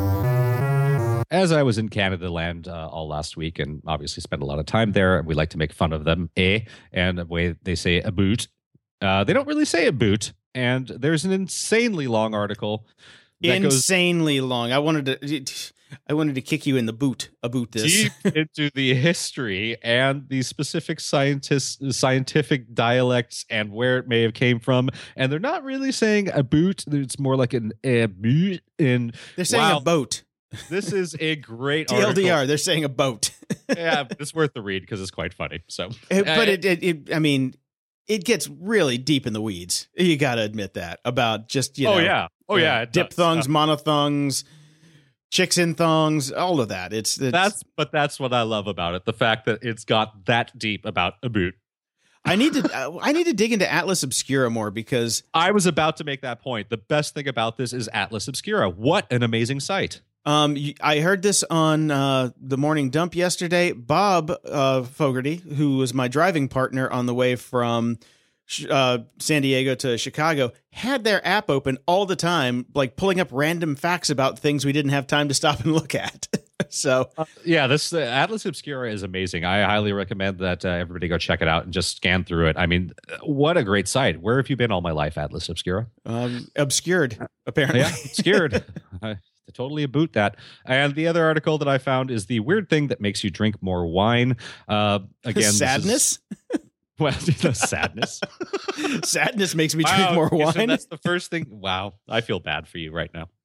As I was in Canada land uh, all last week and obviously spent a lot of time there, we like to make fun of them, eh? And the way they say a boot. Uh, they don't really say a boot. And there's an insanely long article. That insanely goes long. I wanted to I wanted to kick you in the boot about this. Deep into the history and the specific scientists, scientific dialects and where it may have came from. And they're not really saying a boot. It's more like an a boot. And they're saying wow, a boat. This is a great T L D R, article. they're saying a boat. Yeah, it's worth the read because it's quite funny. So, it, but it, it, it, I mean, it gets really deep in the weeds. You got to admit that about just, you know. Oh, yeah. Oh, yeah. It dip does. thongs, uh, monothongs, chicks in thongs, all of that. It's, it's that's, but that's what I love about it. The fact that it's got that deep about a boot. I need to, uh, I need to dig into Atlas Obscura more because I was about to make that point. The best thing about this is Atlas Obscura. What an amazing site. Um, I heard this on uh, the Morning Dump yesterday. Bob uh, Fogarty, who was my driving partner on the way from uh, San Diego to Chicago, had their app open all the time, like pulling up random facts about things we didn't have time to stop and look at. So, uh, yeah, this uh, Atlas Obscura is amazing. I highly recommend that uh, everybody go check it out and just scan through it. I mean, what a great site. Where have you been all my life, Atlas Obscura? Um, obscured, apparently. Yeah, obscured. Totally boot that. And the other article that I found is the weird thing that makes you drink more wine. Uh, again, sadness. Is, well, the sadness. Sadness makes me wow, drink more wine. So that's the first thing. Wow, I feel bad for you right now.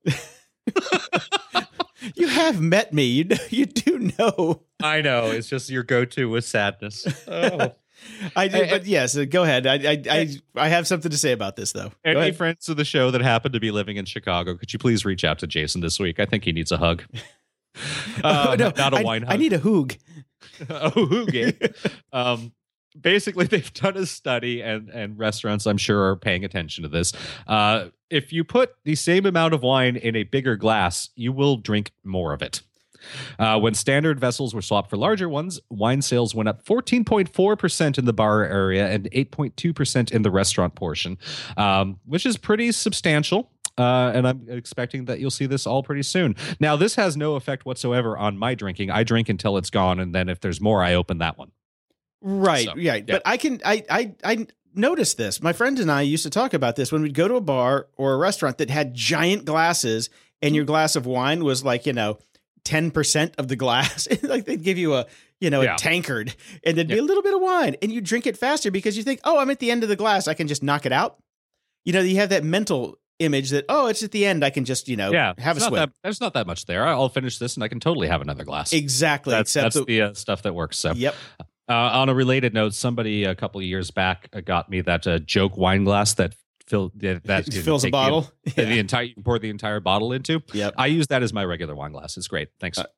You have met me. You know, you do know. I know. It's just your go-to with sadness. Oh. I do, but yes, go ahead. I, I I I have something to say about this, though. Go Any ahead. friends of the show that happen to be living in Chicago, could you please reach out to Jason this week? I think he needs a hug. Uh, oh, no, not a I, wine hug. I need a hoog. Oh, hoog. um, basically, they've done a study, and and restaurants, I'm sure, are paying attention to this. Uh, if you put the same amount of wine in a bigger glass, you will drink more of it. Uh, when standard vessels were swapped for larger ones, wine sales went up fourteen point four percent in the bar area and eight point two percent in the restaurant portion, um, which is pretty substantial. Uh, and I'm expecting that you'll see this all pretty soon. Now, this has no effect whatsoever on my drinking. I drink until it's gone, and then if there's more, I open that one. Right, So, yeah. yeah. But I can, I, I, I noticed this. My friend and I used to talk about this when we'd go to a bar or a restaurant that had giant glasses, and your glass of wine was like, you know, ten percent of the glass. Like they'd give you a, you know, Yeah. a tankard, and there'd be Yeah. a little bit of wine, and you drink it faster because you think, oh, I'm at the end of the glass, I can just knock it out. You know, you have that mental image that, oh, it's at the end, I can just, you know, Yeah, have a it's not swim. that, there's not that much there. I'll finish this, and I can totally have another glass. Exactly. That's, except that's the, the uh, stuff that works. So, yep. uh, on a related note, somebody a couple of years back uh, got me that uh, joke wine glass that fill that, that It you fills a take bottle. The, the entire you can pour the entire bottle into. Yep. I use that as my regular wine glass. It's great. Thanks. Uh,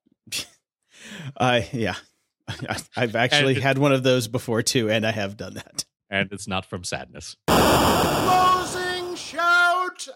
Uh, yeah. I, I've actually And- had one of those before too, and I have done that. and it's not from sadness. Closing shout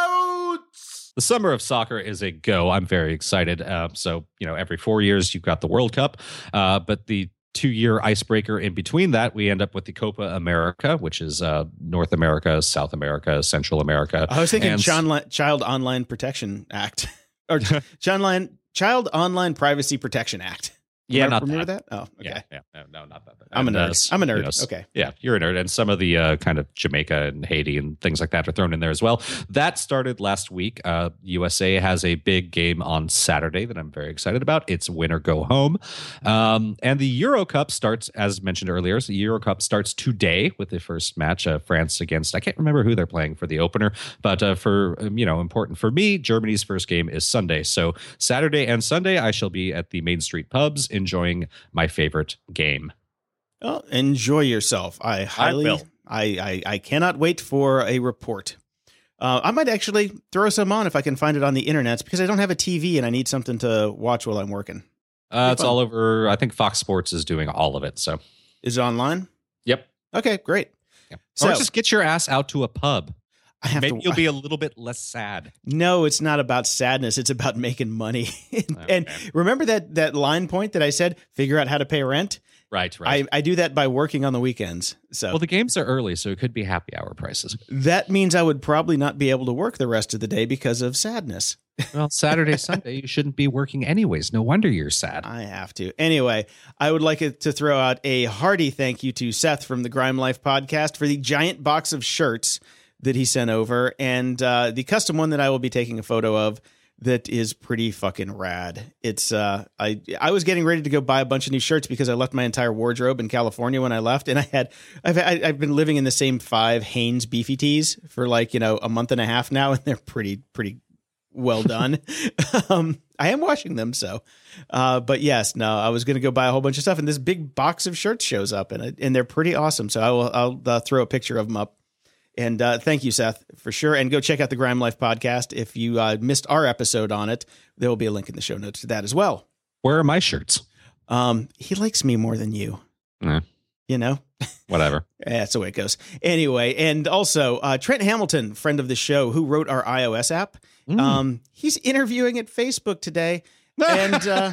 outs. The summer of soccer is a go. I'm very excited. Uh, so, you know, every four years you've got the World Cup, uh, but the two-year icebreaker in between that, we end up with the Copa America, which is uh, North America, South America, Central America. I was thinking and- Child, Child Online Protection Act or Child Online, Child Online Privacy Protection Act. Yeah, Remember, not remember that. that. Oh, okay. Yeah, yeah, no, no, not that. I'm a And, nerd. uh, I'm a nerd. you know, s- Okay. Yeah, you're a nerd. And some of the uh, kind of Jamaica and Haiti and things like that are thrown in there as well. That started last week. Uh, U S A has a big game on Saturday that I'm very excited about. It's win or go home. Um, and the Euro Cup starts, as mentioned earlier. So the Euro Cup starts today with the first match, uh, France against, I can't remember who they're playing for the opener, but uh, for, um, you know, important for me, Germany's first game is Sunday. So Saturday and Sunday, I shall be at the Main Street pubs enjoying my favorite game. Well, enjoy yourself. I highly, will. I, I, I cannot wait for a report. Uh, I might actually throw some on if I can find it on the internet because I don't have a T V and I need something to watch while I'm working. Uh, it's fun. all over. I think Fox Sports is doing all of it. So, Is it online? yep. Okay, great. Yeah. So or just get your ass out to a pub. I have Maybe to. you'll be a little bit less sad. No, it's not about sadness. It's about making money. and, and Okay. remember that that line point that I said, figure out how to pay rent? Right, right. I, I do that by working on the weekends. So well, the games are early, so it could be happy hour prices. that means I would probably not be able to work the rest of the day because of sadness. Well, Saturday, Sunday, you shouldn't be working anyways. No wonder you're sad. I have to. Anyway, I would like it to throw out a hearty thank you to Seth from the Grime Life podcast for the giant box of shirts that he sent over and uh, the custom one that I will be taking a photo of that is pretty fucking rad. It's uh, I I was getting ready to go buy a bunch of new shirts because I left my entire wardrobe in California when I left, and I had I've I, I've been living in the same five Hanes beefy tees for like you know a month and a half now, and they're pretty pretty well done. um, I am washing them, so. Uh, but yes, no, I was going to go buy a whole bunch of stuff, and this big box of shirts shows up, and it, and they're pretty awesome. So I will I'll uh, throw a picture of them up. And uh, thank you, Seth, for sure. And go check out the Grime Life podcast. If you uh, missed our episode on it, there will be a link in the show notes to that as well. Where are my shirts? Um, he likes me more than you. Eh, You know? whatever. Yeah, that's the way it goes. Anyway, and also uh, Trent Hamilton, friend of the show, who wrote our iOS app. Mm. Um, he's interviewing at Facebook today. And uh,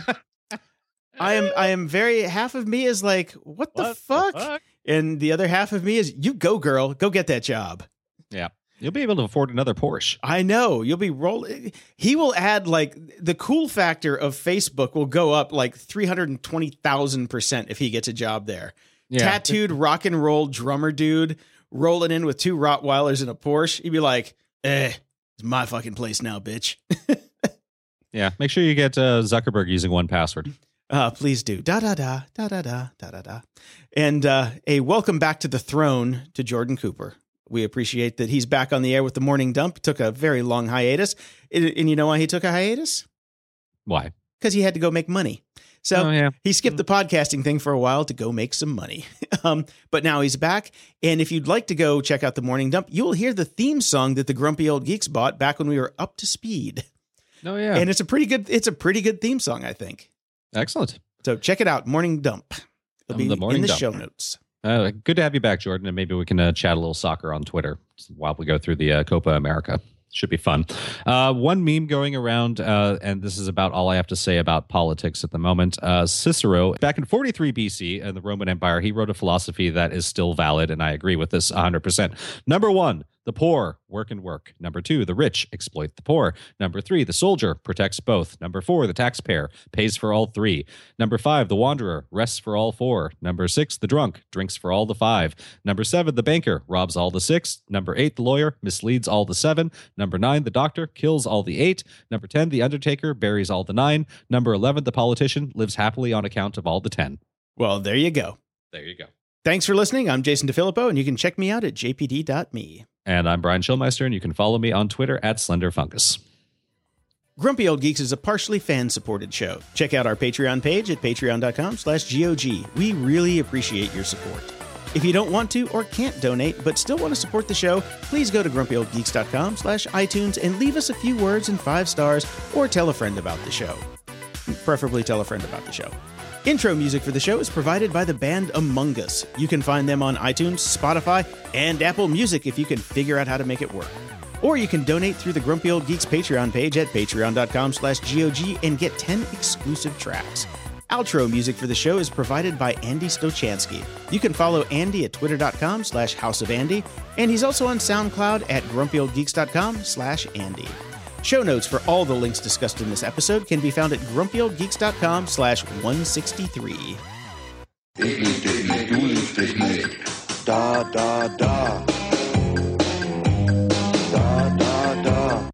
I am I am very, half of me is like, what the What the fuck? fuck? And the other half of me is, you go, girl. Go get that job. Yeah. You'll be able to afford another Porsche. I know. You'll be rolling. He will add like the cool factor of Facebook will go up like three hundred twenty thousand percent if he gets a job there. Yeah. Tattooed rock and roll drummer dude rolling in with two Rottweilers in a Porsche. He'd be like, eh, it's my fucking place now, bitch. Yeah. Make sure you get uh, Zuckerberg using one password. Uh, please do. Da da da da da da da da da. And uh, a welcome back to the throne to Jordan Cooper. We appreciate that he's back on the air with the Morning Dump. Took a very long hiatus. And, and you know why he took a hiatus? Why? Because he had to go make money. So Oh, yeah. he skipped the podcasting thing for a while to go make some money. um, but now he's back. And if you'd like to go check out the Morning Dump, you'll hear the theme song that the Grumpy Old Geeks bought back when we were up to speed. Oh, yeah. And it's a pretty good, it's a pretty good theme song, I think. Excellent. So check it out, Morning Dump. It'll Um, be the Morning in the Dump. show notes. Uh, good to have you back, Jordan, and maybe we can uh, chat a little soccer on Twitter while we go through the uh, Copa America. Should be fun. Uh, one meme going around, uh, and this is about all I have to say about politics at the moment. Uh, Cicero, back in forty-three B C in the Roman Empire, he wrote a philosophy that is still valid, and I agree with this one hundred percent. Number one, the poor work and work. Number two, the rich exploit the poor. Number three, the soldier protects both. Number four, the taxpayer pays for all three. Number five, the wanderer rests for all four. Number six, the drunk drinks for all the five. Number seven, the banker robs all the six. Number eight, the lawyer misleads all the seven. Number nine, the doctor kills all the eight. Number ten, the undertaker buries all the nine. Number eleven, the politician lives happily on account of all the ten. Well, there you go. There you go. Thanks for listening. I'm Jason DeFilippo, and you can check me out at j p d dot m e. And I'm Brian Schulmeister, and you can follow me on Twitter at SlenderFungus. Grumpy Old Geeks is a partially fan-supported show. Check out our Patreon page at patreon.com slash GOG. We really appreciate your support. If you don't want to or can't donate, but still want to support the show, please go to grumpyoldgeeks.com slash iTunes and leave us a few words and five stars, or tell a friend about the show. Preferably tell a friend about the show. Intro music for the show is provided by the band Among Us. You can find them on iTunes, Spotify, and Apple Music if you can figure out how to make it work. Or you can donate through the Grumpy Old Geeks Patreon page at patreon.com slash GOG and get ten exclusive tracks. Outro music for the show is provided by Andy Stochansky. You can follow Andy at twitter.com slash House of Andy, and he's also on SoundCloud at grumpyoldgeeks.com slash Andy. Show notes for all the links discussed in this episode can be found at grumpyoldgeeks.com slash 163. Da da da. Da da da.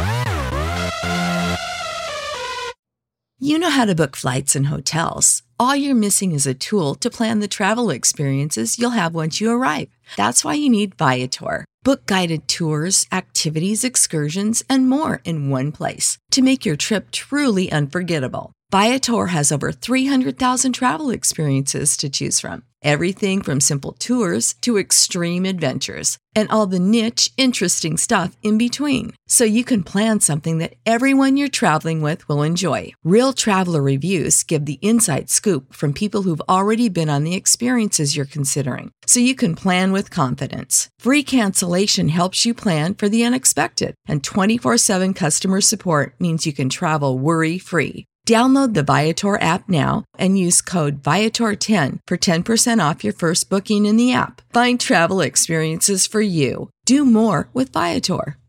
You know how to book flights and hotels. All you're missing is a tool to plan the travel experiences you'll have once you arrive. That's why you need Viator. Book guided tours, activities, excursions, and more in one place to make your trip truly unforgettable. Viator has over three hundred thousand travel experiences to choose from. Everything from simple tours to extreme adventures and all the niche, interesting stuff in between. So you can plan something that everyone you're traveling with will enjoy. Real traveler reviews give the inside scoop from people who've already been on the experiences you're considering. So you can plan with confidence. Free cancellation helps you plan for the unexpected. And twenty-four seven customer support means you can travel worry-free. Download the Viator app now and use code Viator ten for ten percent off your first booking in the app. Find travel experiences for you. Do more with Viator.